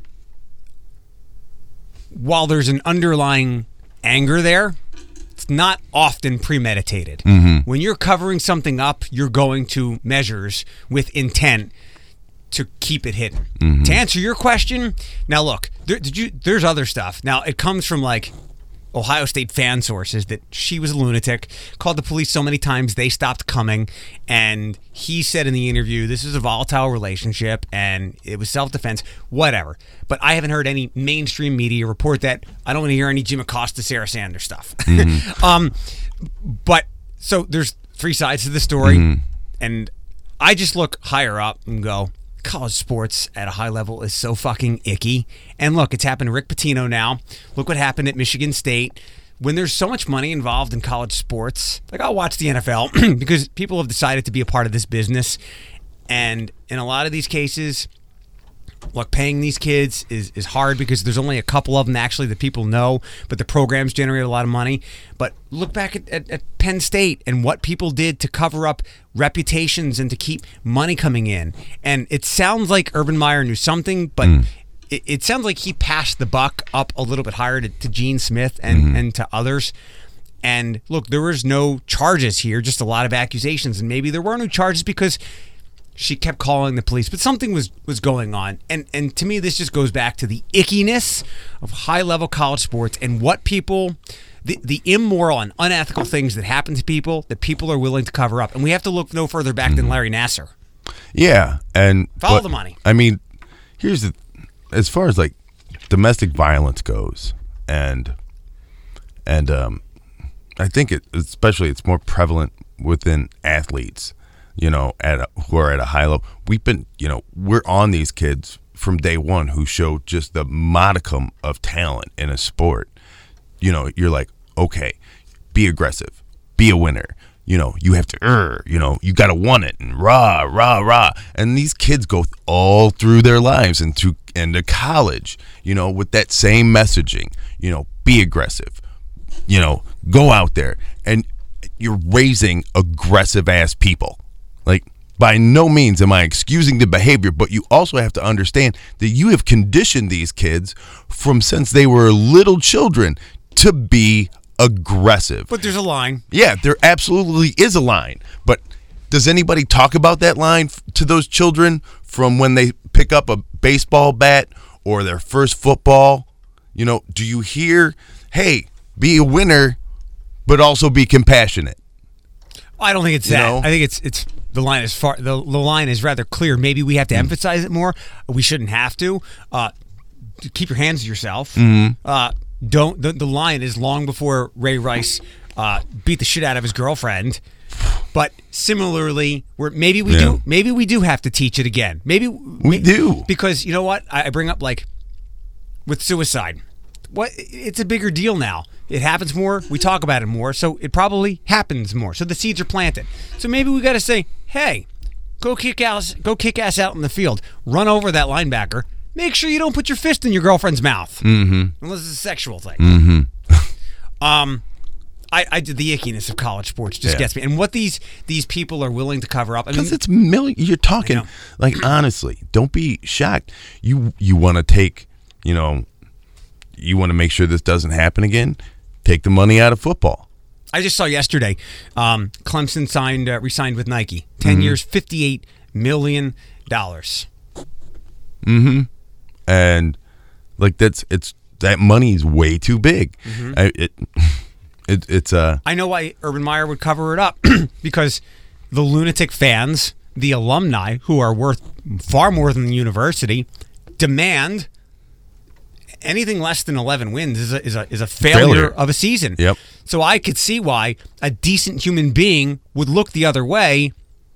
while there's an underlying anger there, it's not often premeditated. Mm-hmm. When you're covering something up, you're going to measures with intent to keep it hidden. Mm-hmm. To answer your question, now look, there, did you? There's other stuff. Now it comes from like Ohio State fan sources that she was a lunatic, called the police so many times they stopped coming, and he said in the interview, this is a volatile relationship and it was self-defense, whatever. But I haven't heard any mainstream media report that. I don't want to hear any Jim Acosta, Sarah Sanders stuff. Mm-hmm. um, but so there's three sides to the story, mm-hmm. and I just look higher up and go, college sports at a high level is so fucking icky. And look, it's happened to Rick Pitino now. Look what happened at Michigan State. When there's so much money involved in college sports, like I'll watch the N F L because people have decided to be a part of this business. And in a lot of these cases, look, paying these kids is, is hard because there's only a couple of them actually that people know, but the programs generate a lot of money. But look back at, at, at Penn State and what people did to cover up reputations and to keep money coming in. And it sounds like Urban Meyer knew something, but mm. it, it sounds like he passed the buck up a little bit higher to, to Gene Smith and, mm-hmm. and to others. And look, there was no charges here, just a lot of accusations. And maybe there were no charges because she kept calling the police, but something was, was going on. And and to me, this just goes back to the ickiness of high-level college sports and what people, the, the immoral and unethical things that happen to people that people are willing to cover up. And we have to look no further back mm-hmm. than Larry Nassar. Yeah. and Follow but, the money. I mean, here's the, as far as like domestic violence goes, and, and um, I think it, especially it's more prevalent within athletes, you know, at a, who are at a high level. We've been, you know, we're on these kids from day one who show just the modicum of talent in a sport. You know, you're like, okay, be aggressive, be a winner. You know, you have to, er, you know, you got to want it and rah, rah, rah. And these kids go all through their lives and to into college, you know, with that same messaging, you know, be aggressive, you know, go out there, and you're raising aggressive ass people. By no means am I excusing the behavior, but you also have to understand that you have conditioned these kids from since they were little children to be aggressive. But there's a line. Yeah, there absolutely is a line. But does anybody talk about that line f- to those children from when they pick up a baseball bat or their first football? You know, do you hear, hey, be a winner, but also be compassionate? I don't think it's You that. know? I think it's it's the line is far. The, the line is rather clear. Maybe we have to mm. emphasize it more. We shouldn't have to. Uh, keep your hands to yourself. Mm-hmm. Uh, don't. The, the line is long before Ray Rice uh, beat the shit out of his girlfriend. But similarly, where maybe we Yeah. do. Maybe we do have to teach it again. Maybe We do. because you know what I, I bring up like with suicide. What it's a bigger deal now. It happens more. We talk about it more, so it probably happens more. So the seeds are planted. So maybe we got to say, "Hey, go kick ass, go kick ass out in the field. Run over that linebacker. Make sure you don't put your fist in your girlfriend's mouth, Mm-hmm. unless it's a sexual thing." Mm-hmm. Um, I, I did the ickiness of college sports just Yeah. gets me, and what these these people are willing to cover up. I mean, Because it's million. You're talking I know. like honestly. Don't be shocked. You you want to take. You know. You want to make sure this doesn't happen again. Take the money out of football. I just saw yesterday, um, Clemson signed, uh, re-signed with Nike, ten Mm-hmm. years, fifty-eight million dollars. Mm-hmm. And like that's it's that money is way too big. Mm-hmm. I, it, it it's uh I know why Urban Meyer would cover it up because the lunatic fans, the alumni who are worth far more than the university, demand anything less than eleven wins is a is a is a failure, Failure. of a season. Yep. So I could see why a decent human being would look the other way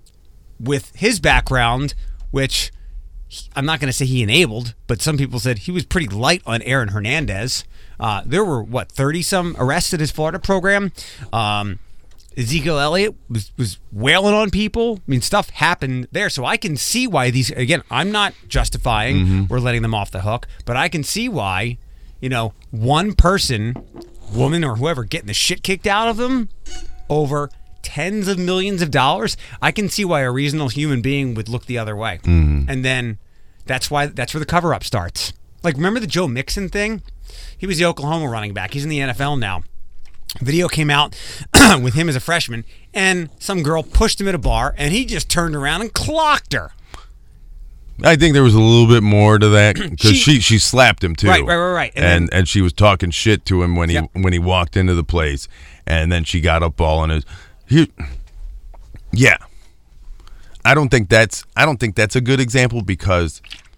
with his background, which he- I'm not going to say he enabled, but some people said he was pretty light on Aaron Hernandez. Uh, there were what thirty some arrests at his Florida program. Um, Ezekiel Elliott was, was wailing on people. I mean, stuff happened there. So I can see why these, again, I'm not justifying Mm-hmm. or letting them off the hook, but I can see why, you know, one person, woman or whoever, getting the shit kicked out of them over tens of millions of dollars. I can see why a reasonable human being would look the other way. Mm-hmm. And then that's why, that's where the cover up starts. Like, remember the Joe Mixon thing? He was the Oklahoma running back. He's in the N F L now. Video came out with him as a freshman, and some girl pushed him at a bar, and he just turned around and clocked her. I think there was a little bit more to that because She- she, she slapped him too. Right, right, right, right. And And then- and, she was talking shit to him when he Yep. when he walked into the place, and then she got up all in his. He, yeah, I don't think that's I don't think that's a good example because,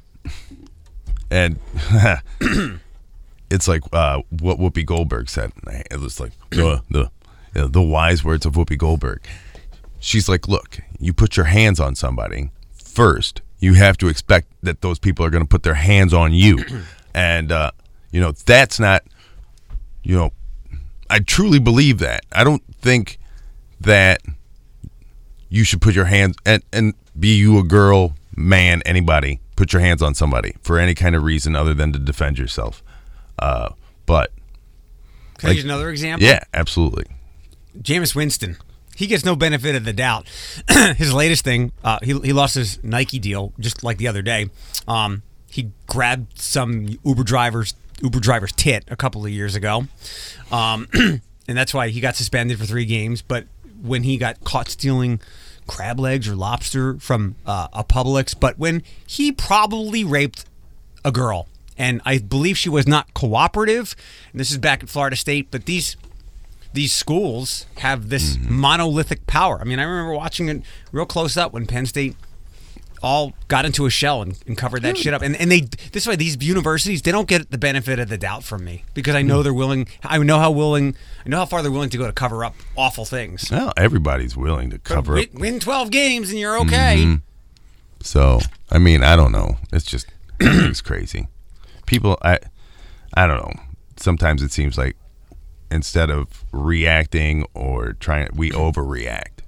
and it's like uh, what Whoopi Goldberg said. It was like the the the wise words of Whoopi Goldberg. She's like, look, you put your hands on somebody first. You have to expect that those people are going to put their hands on you. And, uh, you know, that's not, you know, I truly believe that. I don't think that you should put your hands, and, and be you a girl, man, anybody, put your hands on somebody for any kind of reason other than to defend yourself. Uh, but, Can I like- use another example? yeah, absolutely. Jameis Winston. He gets no benefit of the doubt. His latest thing, uh, he he lost his Nike deal just like the other day. Um, he grabbed some Uber driver's Uber driver's tit a couple of years ago, um, and that's why he got suspended for three games. But when he got caught stealing crab legs or lobster from uh, a Publix, but when he probably raped a girl, and I believe she was not cooperative. And this is back at Florida State, but these. These schools have this Mm-hmm. monolithic power. I mean, I remember watching it real close up when Penn State all got into a shell and, and covered that shit up. And and they this way, these universities, they don't get the benefit of the doubt from me because I Mm. know they're willing. I know how willing. I know how far they're willing to go to cover up awful things. Well, everybody's willing to cover win, up. win twelve games and you're okay. Mm-hmm. So, I mean, I don't know. It's just, it's crazy. People, I, I don't know. Sometimes it seems like instead of reacting or trying, we overreact,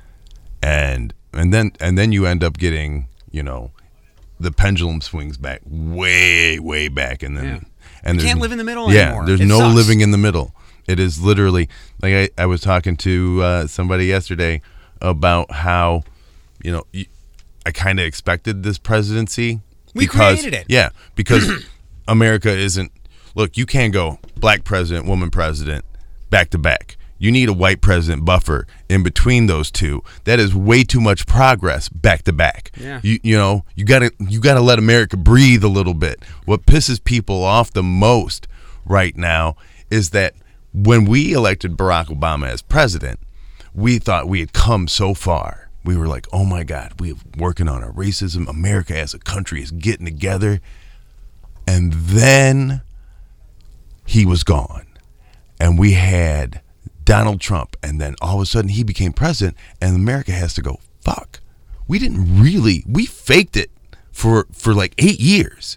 and and then and then you end up getting, you know, the pendulum swings back way way back, and then Yeah. and You there's- can't live in the middle yeah, anymore. there's It no sucks. living in the middle. It is literally like I, I was talking to uh, somebody yesterday about how, you know, I kind of expected this presidency. We because, created it. Yeah, because America isn't. Look, you can't go black president, woman president, back to back. You need a white president buffer in between those two. That is way too much progress back to back. Yeah. You you know, you gotta you gotta let America breathe a little bit. What pisses people off the most right now is that when we elected Barack Obama as president, we thought we had come so far. We were like, oh my God, we're working on our racism. America as a country is getting together. And then he was gone. And we had Donald Trump, and then all of a sudden he became president, and America has to go, fuck, we didn't really, we faked it for for like eight years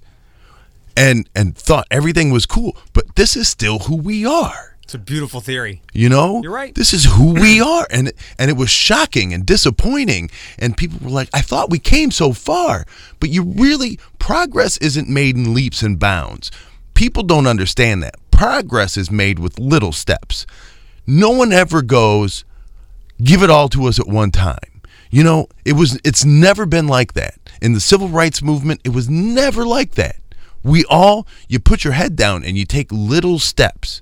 and and thought everything was cool, but this is still who we are. It's a beautiful theory. You know? You're right. This is who we are, and and it was shocking and disappointing, and people were like, I thought we came so far, but you really, progress isn't made in leaps and bounds. People don't understand that. Progress is made with little steps. No one ever goes, give it all to us at one time. You know, it was. It's never been like that. In the civil rights movement, it was never like that. We all, you put your head down and you take little steps.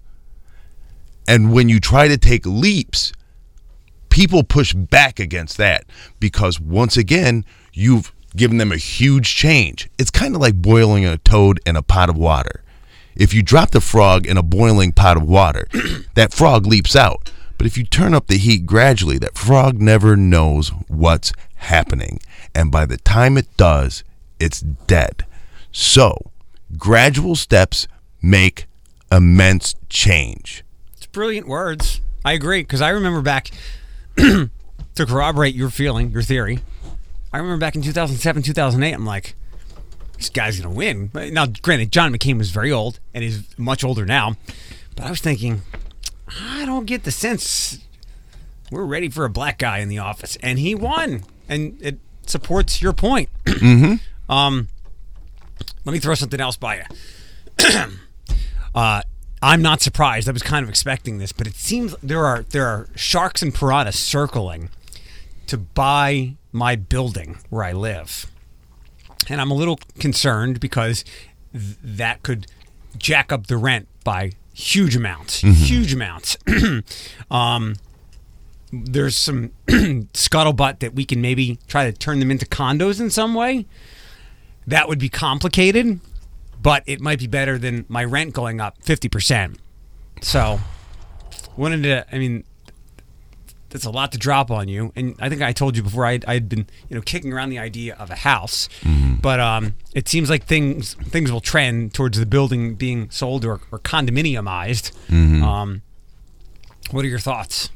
And when you try to take leaps, people push back against that because, once again, you've given them a huge change. It's kind of like boiling a toad in a pot of water. If you drop the frog in a boiling pot of water, that frog leaps out. But if you turn up the heat gradually, that frog never knows what's happening. And by the time it does, it's dead. So, gradual steps make immense change. It's brilliant words. I agree, because I remember back, to corroborate your feeling, your theory, I remember back in two thousand seven, two thousand eight, I'm like, this guy's going to win. Now, granted, John McCain was very old and is much older now. But I was thinking, I don't get the sense we're ready for a black guy in the office. And he won. And it supports your point. Mm-hmm. um, let me throw something else by you. uh, I'm not surprised. I was kind of expecting this. But it seems there are there are sharks and piranhas circling to buy my building where I live. And I'm a little concerned because th- that could jack up the rent by huge amounts, mm-hmm. huge amounts. um, there's some scuttlebutt that we can maybe try to turn them into condos in some way. That would be complicated, but it might be better than my rent going up fifty percent. So, wanted to, I mean, that's a lot to drop on you. And I think I told you before I had been, you know, kicking around the idea of a house. Mm-hmm. But um, it seems like things things will trend towards the building being sold or, or condominiumized. Mm-hmm. Um, what are your thoughts?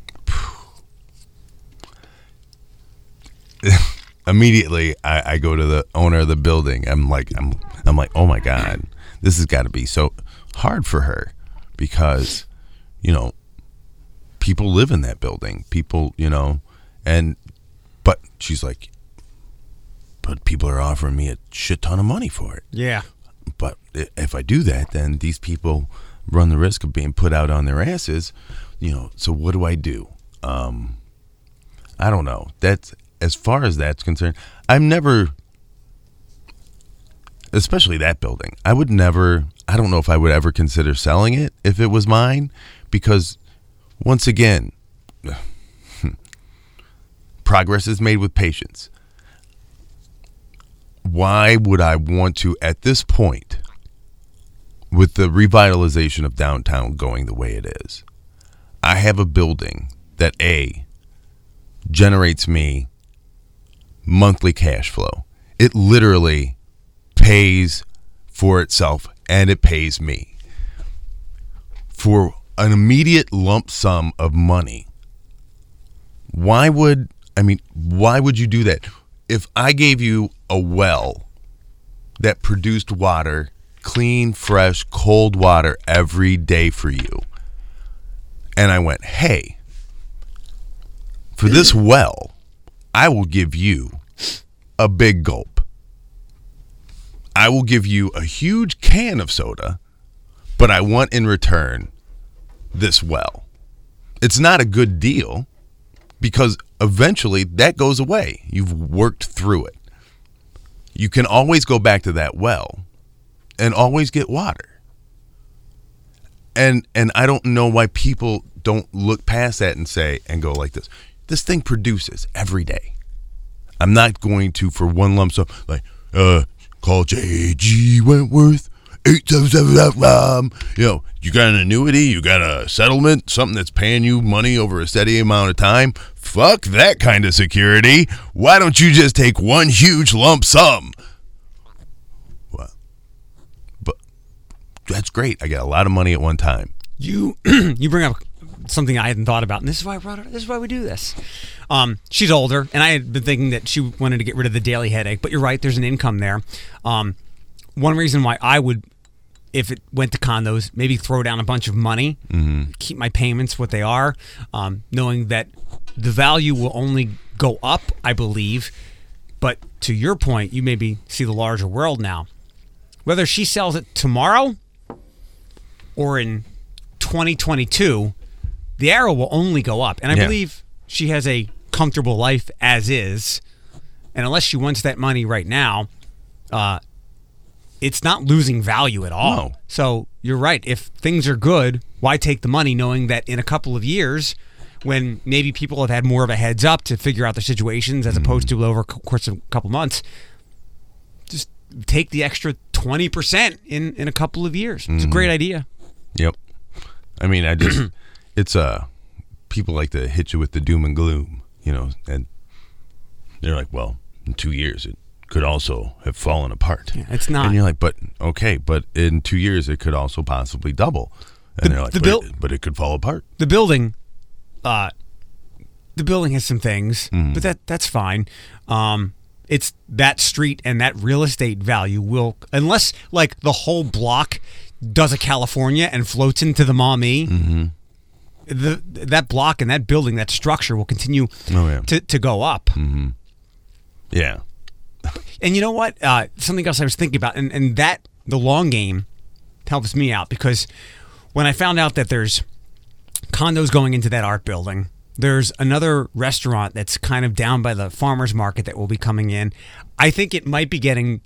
Immediately, I, I go to the owner of the building. I'm like, I'm, I'm like, oh my God, this has got to be so hard for her because, you know, people live in that building. People, you know, and but she's like, but people are offering me a shit ton of money for it. Yeah. But if I do that, then these people run the risk of being put out on their asses. You know, so what do I do? Um, I don't know. That's as far as that's concerned. I'm never, especially that building. I would never. I don't know if I would ever consider selling it if it was mine, because once again, progress is made with patience. Why would I want to, at this point, with the revitalization of downtown going the way it is, I have a building that A, generates me monthly cash flow. It literally pays for itself, and it pays me. For an immediate lump sum of money, why would, I mean, why would you do that? If I gave you a well that produced water, clean, fresh, cold water every day for you, and I went, hey, for this well, I will give you a big gulp. I will give you a huge can of soda, but I want in return this well. It's not a good deal because eventually that goes away. You've worked through it. You can always go back to that well and always get water. And and I don't know why people don't look past that and say and go like this. This thing produces every day. I'm not going to for one lump sum like uh call J G Wentworth eight seven seven um you know, you got an annuity, you got a settlement, something that's paying you money over a steady amount of time. Fuck that kind of security. Why don't you just take one huge lump sum? Well, but that's great. I got a lot of money at one time. You you bring up something I hadn't thought about, and this is why I brought it. This is why we do this. Um, she's older, and I had been thinking that she wanted to get rid of the daily headache. But you're right. There's an income there. Um, one reason why I would, if it went to condos, maybe throw down a bunch of money, mm-hmm. keep my payments what they are, um, knowing that the value will only go up, I believe. But to your point, you maybe see the larger world now. Whether she sells it tomorrow or in twenty twenty-two, the arrow will only go up. And I yeah. believe she has a comfortable life as is. And unless she wants that money right now, uh, it's not losing value at all. No. So you're right. If things are good, why take the money knowing that in a couple of years, when maybe people have had more of a heads up to figure out their situations as mm-hmm. opposed to over the course of a couple months, just take the extra twenty percent in, in a couple of years. It's mm-hmm. a great idea. Yep. I mean, I just, it's, uh, people like to hit you with the doom and gloom, you know, and they're like, well, in two years, it could also have fallen apart. Yeah, it's not. And you're like, but, okay, but in two years, it could also possibly double. And the, they're like, the but, bil- it, but it could fall apart. The building, uh, the building has some things, mm. but that that's fine. Um, it's that street and that real estate value will, unless like the whole block does a California and floats into the Maumee, mm-hmm. the that block and that building, that structure will continue oh, yeah. to, to go up. Mm-hmm. Yeah. And you know what? Uh, something else I was thinking about, and, and that, the long game helps me out, because when I found out that there's condos going into that art building, there's another restaurant that's kind of down by the farmer's market that will be coming in. I think it might be getting,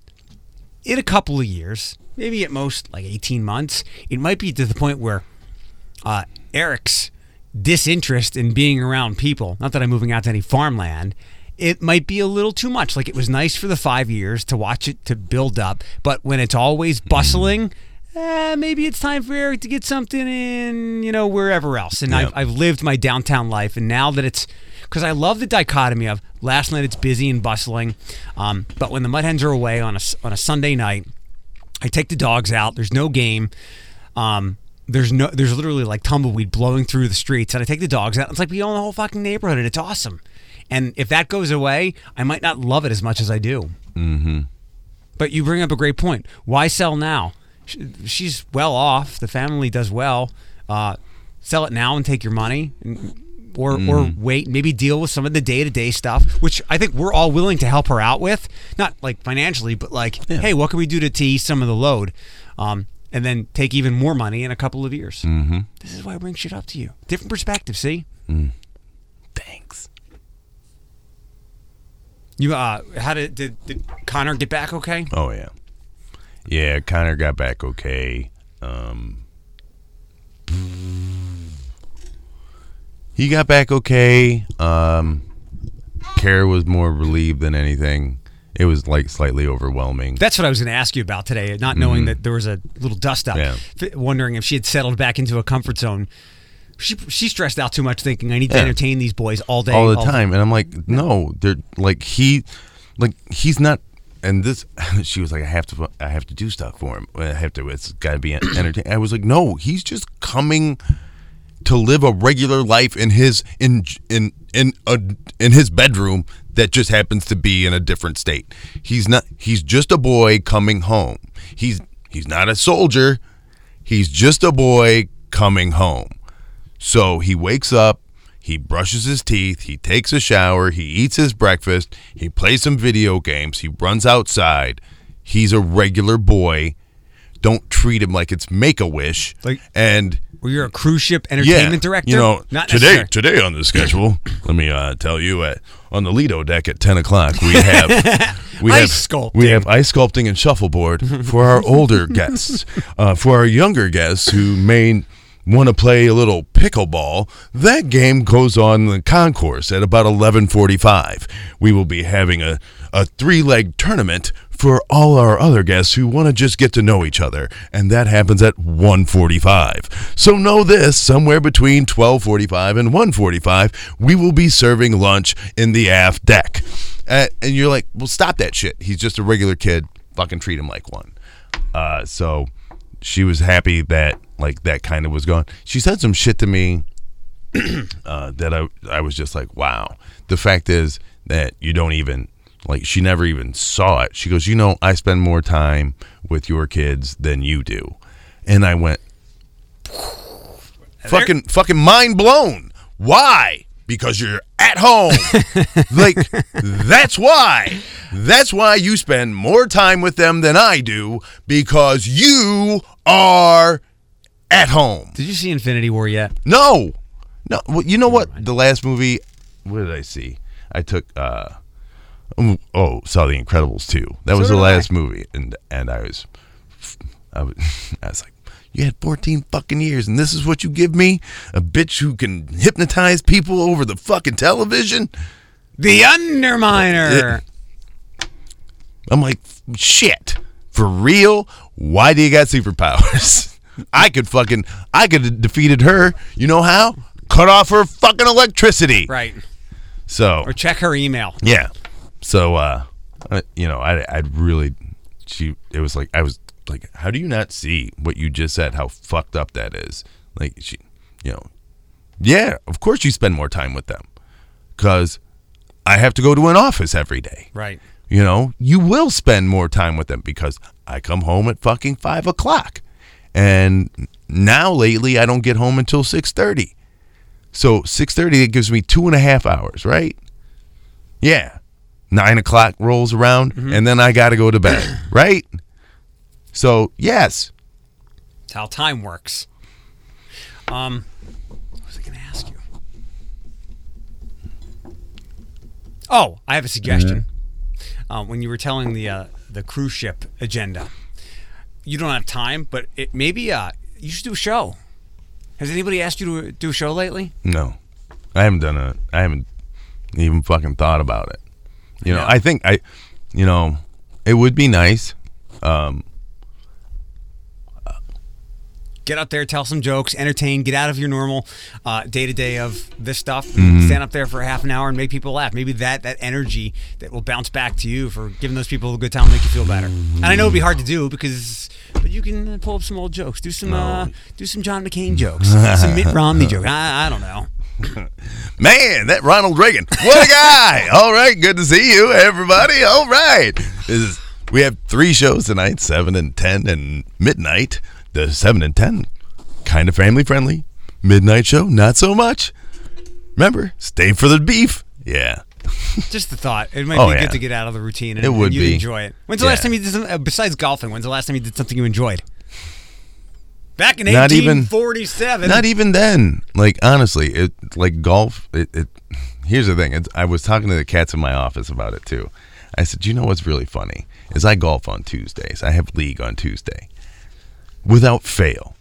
in a couple of years, maybe at most like eighteen months, it might be to the point where uh, Eric's disinterest in being around people, not that I'm moving out to any farmland, it might be a little too much. Like, it was nice for the five years to watch it to build up, but when it's always bustling, eh, maybe it's time for Eric to get something in, you know, wherever else. And Yep. I've, I've lived my downtown life, and now that it's, because I love the dichotomy of last night it's busy and bustling, um, but when the Mud Hens are away on a, on a Sunday night, I take the dogs out, there's no game, um, there's no, there's literally like tumbleweed blowing through the streets, and I take the dogs out, it's like we own the whole fucking neighborhood, and it's awesome. And if that goes away, I might not love it as much as I do. Mm-hmm. But you bring up a great point. Why sell now? She's well off. The family does well. Uh, sell it now and take your money, or mm. or wait. Maybe deal with some of the day to day stuff, which I think we're all willing to help her out with. Not like financially, but like, yeah. hey, what can we do to, to ease some of the load? Um, and then take even more money in a couple of years. Mm-hmm. This is why I bring shit up to you. Different perspective. See? Mm. Thanks. You uh, how did, did did Connor get back? Okay. Oh yeah, yeah. Connor got back okay. Um, he got back okay. Um, Kara was more relieved than anything. It was like slightly overwhelming. That's what I was going to ask you about today. Not knowing mm-hmm. that there was a little dust up. Yeah. Wondering if she had settled back into a comfort zone. She she stressed out too much, thinking I need to yeah. entertain these boys all day, all the all time. Day. And I'm like, no, they're like he, like he's not. And this, she was like, I have to, I have to do stuff for him. I have to. It's got to be entertaining. I was like, no, he's just coming to live a regular life in his in in in a, in his bedroom that just happens to be in a different state. He's not. He's just a boy coming home. He's he's not a soldier. He's just a boy coming home. So he wakes up, he brushes his teeth, he takes a shower, he eats his breakfast, he plays some video games, he runs outside. He's a regular boy. Don't treat him like it's Make-A-Wish. Like, and Well, you're a cruise ship entertainment yeah, director? You know, Not today necessarily. today on the schedule, let me uh, tell you, at, on the Lido deck at ten o'clock, we have we Ice have, sculpting. We have ice sculpting and shuffleboard for our older guests. Uh, for our younger guests who may want to play a little pickleball, that game goes on the concourse at about eleven forty-five. We will be having a, a three-leg tournament for all our other guests who want to just get to know each other, and that happens at one forty-five. So know this, somewhere between twelve forty-five and one forty-five, we will be serving lunch in the aft deck. Uh, and you're like, well, stop that shit. He's just a regular kid. Fucking treat him like one. Uh, so she was happy that like that kind of was gone. She said some shit to me uh, that I I was just like, wow. The fact is that you don't even, like, she never even saw it. She goes, you know, I spend more time with your kids than you do. And I went, fucking, fucking mind blown. Why? Because you're at home. Like, that's why. That's why you spend more time with them than I do, because you are at home. Did you see Infinity War yet? No. No. Well, you know what? The last movie, what did I see? I took, uh, oh, saw The Incredibles two. That So was the did last I. movie. And and I was, I was, I was like, you had fourteen fucking years, and this is what you give me? A bitch who can hypnotize people over the fucking television? The Underminer. It- I'm like, shit. For real? Why do you got superpowers? I could fucking, I could have defeated her. You know how? Cut off her fucking electricity. Right. So. Or check her email. Yeah. So, uh, uh, you know, I, I'd really, she, it was like, I was like, how do you not see what you just said, how fucked up that is? Like, she, you know, yeah, of course you spend more time with them, because I have to go to an office every day. Right. You know, you will spend more time with them because I come home at fucking five o'clock. And now lately I don't get home until six thirty. So six thirty, it gives me two and a half hours, right? Yeah. Nine o'clock rolls around, mm-hmm. and then I got to go to bed, right? So, yes. That's how time works. Um, what was I going to ask you? Oh, I have a suggestion. Mm-hmm. Um, when you were telling the uh, the cruise ship agenda, you don't have time, but it, maybe uh, you should do a show. Has anybody asked you to do a show lately? No. I haven't done a, I haven't even fucking thought about it. You know, Yeah. I think I, you know, it would be nice. Um, Get up there, tell some jokes, entertain, get out of your normal uh, day-to-day of this stuff. Mm-hmm. Stand up there for a half an hour and make people laugh. Maybe that that energy that will bounce back to you for giving those people a good time will make you feel better. And I know it'd be hard to do because, but you can pull up some old jokes. Do some, No. uh, do some John McCain jokes, some Mitt Romney jokes. I, I don't know. Man, that Ronald Reagan. What a guy. All right. Good to see you, everybody. All right. This is, we have three shows tonight, seven and ten and midnight. The seven and ten, kind of family friendly. Midnight show, not so much. Remember, stay for the beef. Yeah. Just the thought. It might Oh, be yeah. good to get out of the routine and, It would and you be. enjoy it. When's the Yeah. last time you did something, uh, besides golfing, when's the last time you did something you enjoyed? Back in Not even- eighteen forty-seven. Not even then. Like, honestly, it like golf, it, it here's the thing. It's, I was talking to the cats in my office about it, too. I said, you know what's really funny? Is I golf on Tuesdays. I have league on Tuesday. Without fail,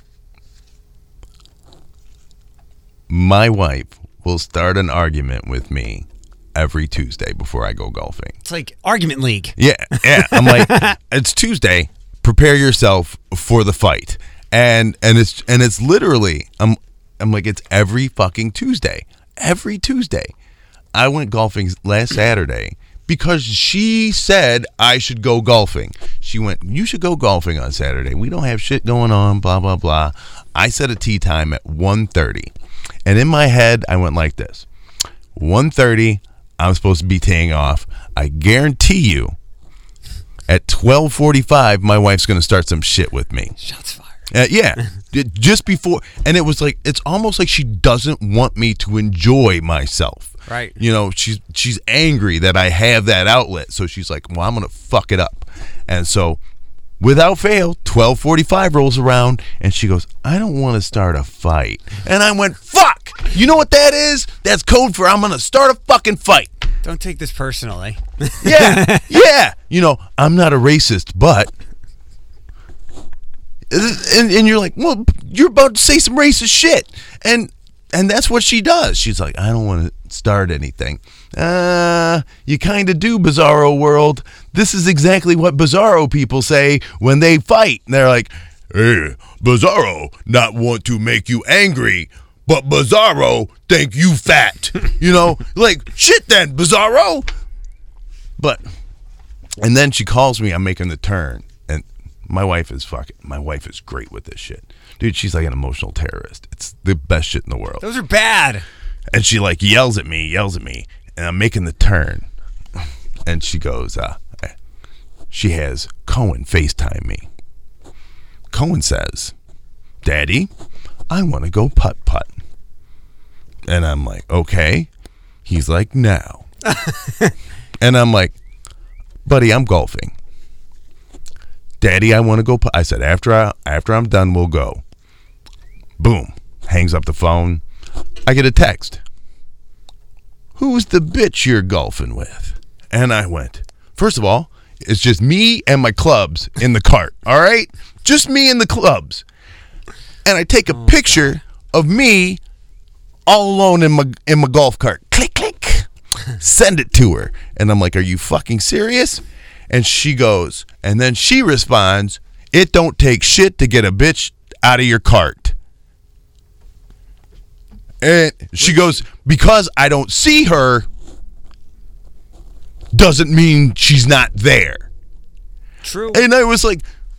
my wife will start an argument with me every Tuesday before I go golfing. It's like argument league. Yeah, yeah. I'm like, it's Tuesday. Prepare yourself for the fight, and and it's and it's literally, I'm I'm like, it's every fucking Tuesday, every Tuesday. I went golfing last Saturday because she said I should go golfing. She went, you should go golfing on Saturday. We don't have shit going on, blah, blah, blah. I set a tee time at one thirty. And in my head, I went like this. one thirty, I'm supposed to be teeing off. I guarantee you, at twelve forty-five, my wife's going to start some shit with me. Shots fired. Uh, yeah, It- just before. And it was like, it's almost like she doesn't want me to enjoy myself. Right. You know, she's she's angry that I have that outlet. So she's like, well, I'm going to fuck it up. And so without fail, twelve forty-five rolls around, and she goes, I don't want to start a fight. And I went, fuck! You know what that is? That's code for I'm going to start a fucking fight. Don't take this personally. Yeah, yeah. You know, I'm not a racist, but... And, and you're like, well, you're about to say some racist shit. And and that's what she does. She's like, I don't want to start anything. Uh, you kind of do, Bizarro World. This is exactly what Bizarro people say when they fight. And they're like, hey, Bizarro not want to make you angry, but Bizarro think you fat. You know, like, shit then, Bizarro. But, and then she calls me, I'm making the turn. And my wife is fucking, my wife is great with this shit. Dude, she's like an emotional terrorist. It's the best shit in the world. Those are bad. And she like yells at me, yells at me, and I'm making the turn. And she goes, uh, she has Cohen FaceTime me. Cohen says, Daddy, I want to go putt-putt. And I'm like, okay. He's like, now. And I'm like, buddy, I'm golfing. Daddy, I want to go putt. I said, after, I, after I'm done, we'll go. Boom. Hangs up the phone. I get a text. Who's the bitch you're golfing with? And I went, first of all, it's just me and my clubs in the cart, all right? Just me and the clubs. And I take a oh, picture God. of me all alone in my in my golf cart. Click, click. Send it to her. And I'm like, are you fucking serious? And she goes, and then she responds, it don't take shit to get a bitch out of your cart. And she goes, because I don't see her doesn't mean she's not there. True. And I was like,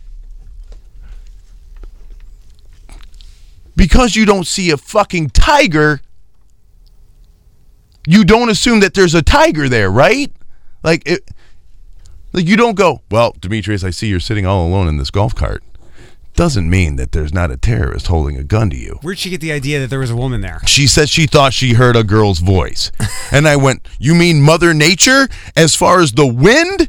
because you don't see a fucking tiger, you don't assume that there's a tiger there, right? Like, it, like you don't go, well, Demetrius, I see you're sitting all alone in this golf cart. Doesn't mean that there's not a terrorist holding a gun to you. Where'd she get the idea that there was a woman there? She said she thought she heard a girl's voice. And I went, you mean Mother Nature as far as the wind?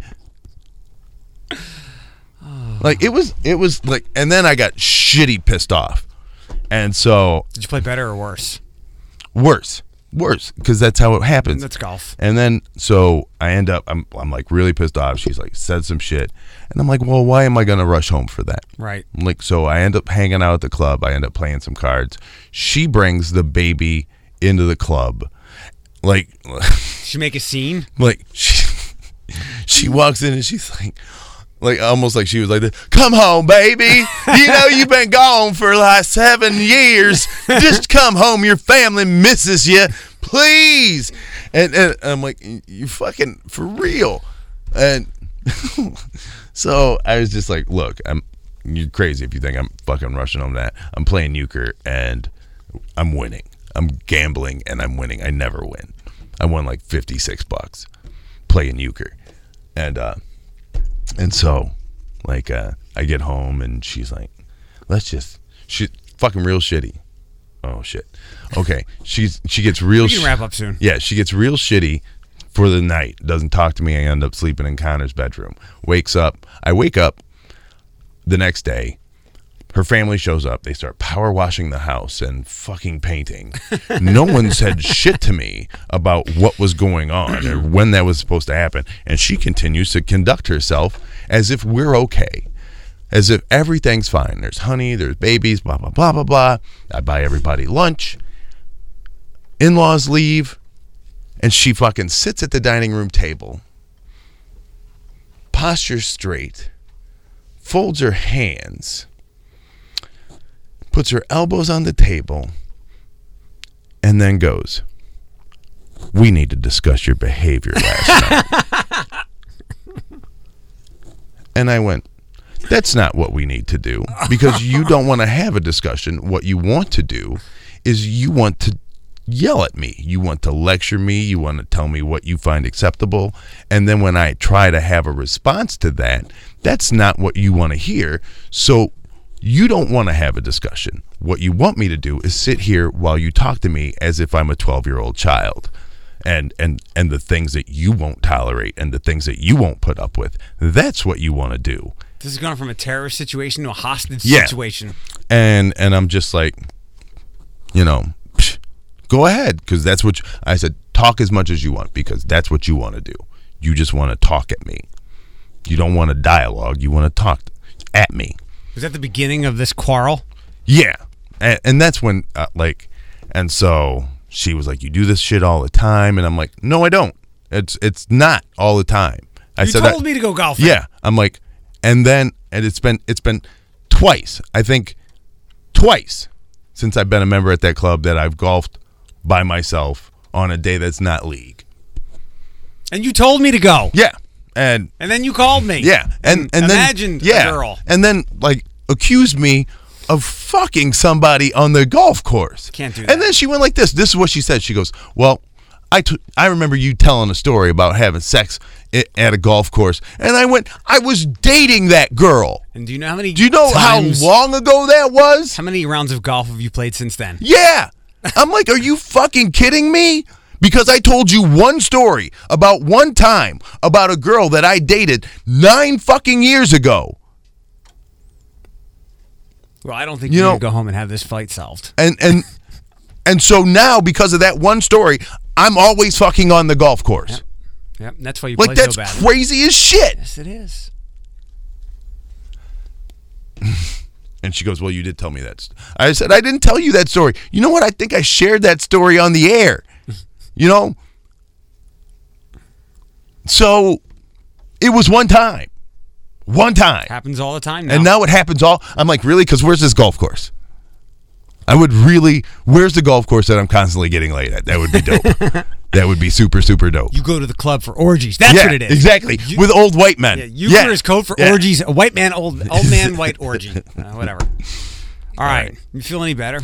Oh. Like, it was, it was like, and then I got shitty pissed off. And so. Did you play better or worse? Worse. Worse, because that's how it happens. That's golf. And then, so I end up, I'm, I'm like really pissed off. She's like, said some shit. And I'm like, well, why am I going to rush home for that? Right. I'm like, so I end up hanging out at the club. I end up playing some cards. She brings the baby into the club. Like, she make a scene? Like, she, she walks in and she's like, like almost like she was like, come home, baby. You know, you've been gone for like seven years. Just come home. Your family misses you. Please. And, and I'm like, you fucking for real. And so I was just like, look, I'm you're crazy if you think I'm fucking rushing home that. I'm playing euchre and I'm winning. I'm gambling and I'm winning. I never win. I won like fifty-six bucks playing euchre. And, uh, And so, like, uh, I get home and she's like, let's just, she fucking real shitty. Oh, shit. Okay. She's, she gets real We can wrap up soon. Yeah, she gets real shitty for the night. Doesn't talk to me. I end up sleeping in Connor's bedroom. Wakes up. I wake up the next day. Her family shows up. They start power washing the house and fucking painting. No one said shit to me about what was going on or when that was supposed to happen. And she continues to conduct herself as if we're okay. As if everything's fine. There's honey, there's babies, blah, blah, blah, blah, blah. I buy everybody lunch. In-laws leave. And she fucking sits at the dining room table. Postures straight. Folds her hands. Puts her elbows on the table, and then goes, we need to discuss your behavior last night. And I went, that's not what we need to do, because you don't want to have a discussion. What you want to do is you want to yell at me. You want to lecture me. You want to tell me what you find acceptable. And then when I try to have a response to that, that's not what you want to hear. So you don't want to have a discussion. What you want me to do is sit here while you talk to me as if I'm a twelve-year-old child. And and and the things that you won't tolerate and the things that you won't put up with, that's what you want to do. This is going from a terrorist situation to a hostage Yeah. situation. And and I'm just like, you know, psh, go ahead, because that's what you, I said. Talk as much as you want, because that's what you want to do. You just want to talk at me. You don't want a dialogue. You want to talk at me. Was that the beginning of this quarrel? Yeah, and, and that's when uh, like, and so she was like, "You do this shit all the time," and I'm like, "No, I don't. It's it's not all the time." I you said told that, me to go golfing. Yeah, I'm like, and then and it's been it's been twice. I think twice since I've been a member at that club that I've golfed by myself on a day that's not league. And you told me to go. Yeah, and And then you called me. yeah, and and Imagine then yeah, a girl. and then like accused me of fucking somebody on the golf course. Can't do that. And then she went like this. This is what she said. She goes, "Well, I, t- I remember you telling a story about having sex I- at a golf course." And I went, "I was dating that girl." And do you know how many Do you know times, how long ago that was? How many rounds of golf have you played since then? Yeah. I'm like, are you fucking kidding me? Because I told you one story about one time about a girl that I dated nine fucking years ago. Well, I don't think You you're know- going to go home and have this fight solved. And and and so now, because of that one story, I'm always fucking on the golf course. Yep, that's why you Like, play that's so bad. crazy as shit. Yes, it is. And she goes, "Well, you did tell me that." st-" I said, "I didn't tell you that story. You know what? I think I shared that story on the air. You know? So it was one time. One time. Happens all the time now. And now it happens all. I'm like, really? Because where's this golf course? I would really, where's the golf course that I'm constantly getting laid at? That would be dope. That would be super, super dope. you go to the club for orgies. That's yeah, what it is. Exactly. You- With old white men. Yeah, euchre Yeah. is code for Yeah. orgies. A white man, old old man, white orgy. Uh, whatever. All right. right. You feel any better?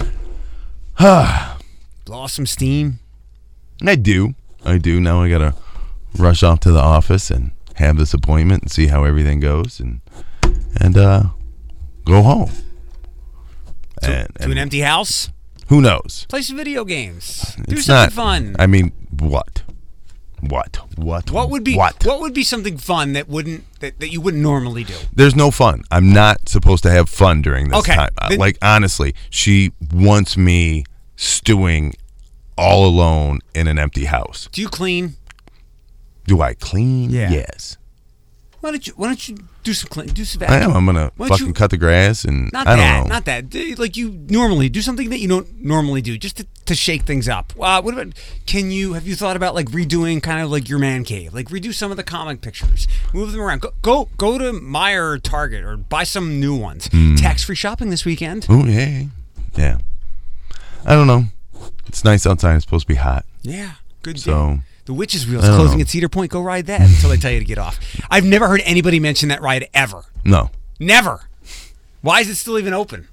Blow off some steam. I do. I do. Now I got to rush off to the office and have this appointment and see how everything goes and and uh, go home. To, and, to an and empty house. who knows? Play some video games. Do It's something not fun. I mean, what? What? What? What would be what? what would be something fun that wouldn't that, that you wouldn't normally do? There's no fun. I'm not supposed to have fun during this Okay, time. Uh, then- like, honestly, she wants me stewing all alone in an empty house. Do you clean? Do I clean? Yeah. Yes. Why don't you Why don't you do some clean? Do some I vacuum. am. I'm gonna Why don't fucking you- cut the grass and Not I don't that. know. Not that. D- Like you normally do something that you don't normally do, just to, to shake things up. Uh, what about? Can you have you thought about like redoing kind of like your man cave? Like redo some of the comic pictures, move them around. Go go go to Meijer or Target or buy some new ones. Hmm. Tax free shopping this weekend. Oh yeah, yeah. I don't know. It's nice outside. It's supposed to be hot. Yeah, good. So, day. The Witch's Wheel is I don't closing know. at Cedar Point. Go ride that until they tell you to get off. I've never heard anybody mention that ride ever. No, Never. Why is it still even open?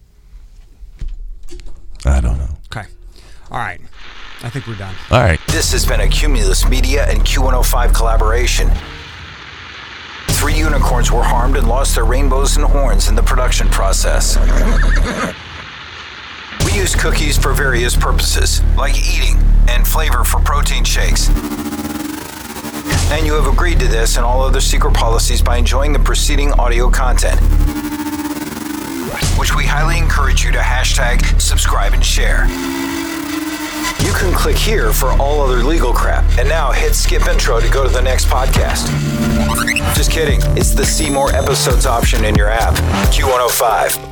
I don't know. Okay. All right. I think we're done. All right. This has been a Cumulus Media and Q one oh five collaboration. Three unicorns were harmed and lost their rainbows and horns in the production process. We use cookies for various purposes, like eating and flavor for protein shakes. And you have agreed to this and all other secret policies by enjoying the preceding audio content, which we highly encourage you to hashtag subscribe and share. You can click here for all other legal crap, and now hit skip intro to go to the next podcast. Just kidding, it's the see more episodes option in your app. Q one oh five.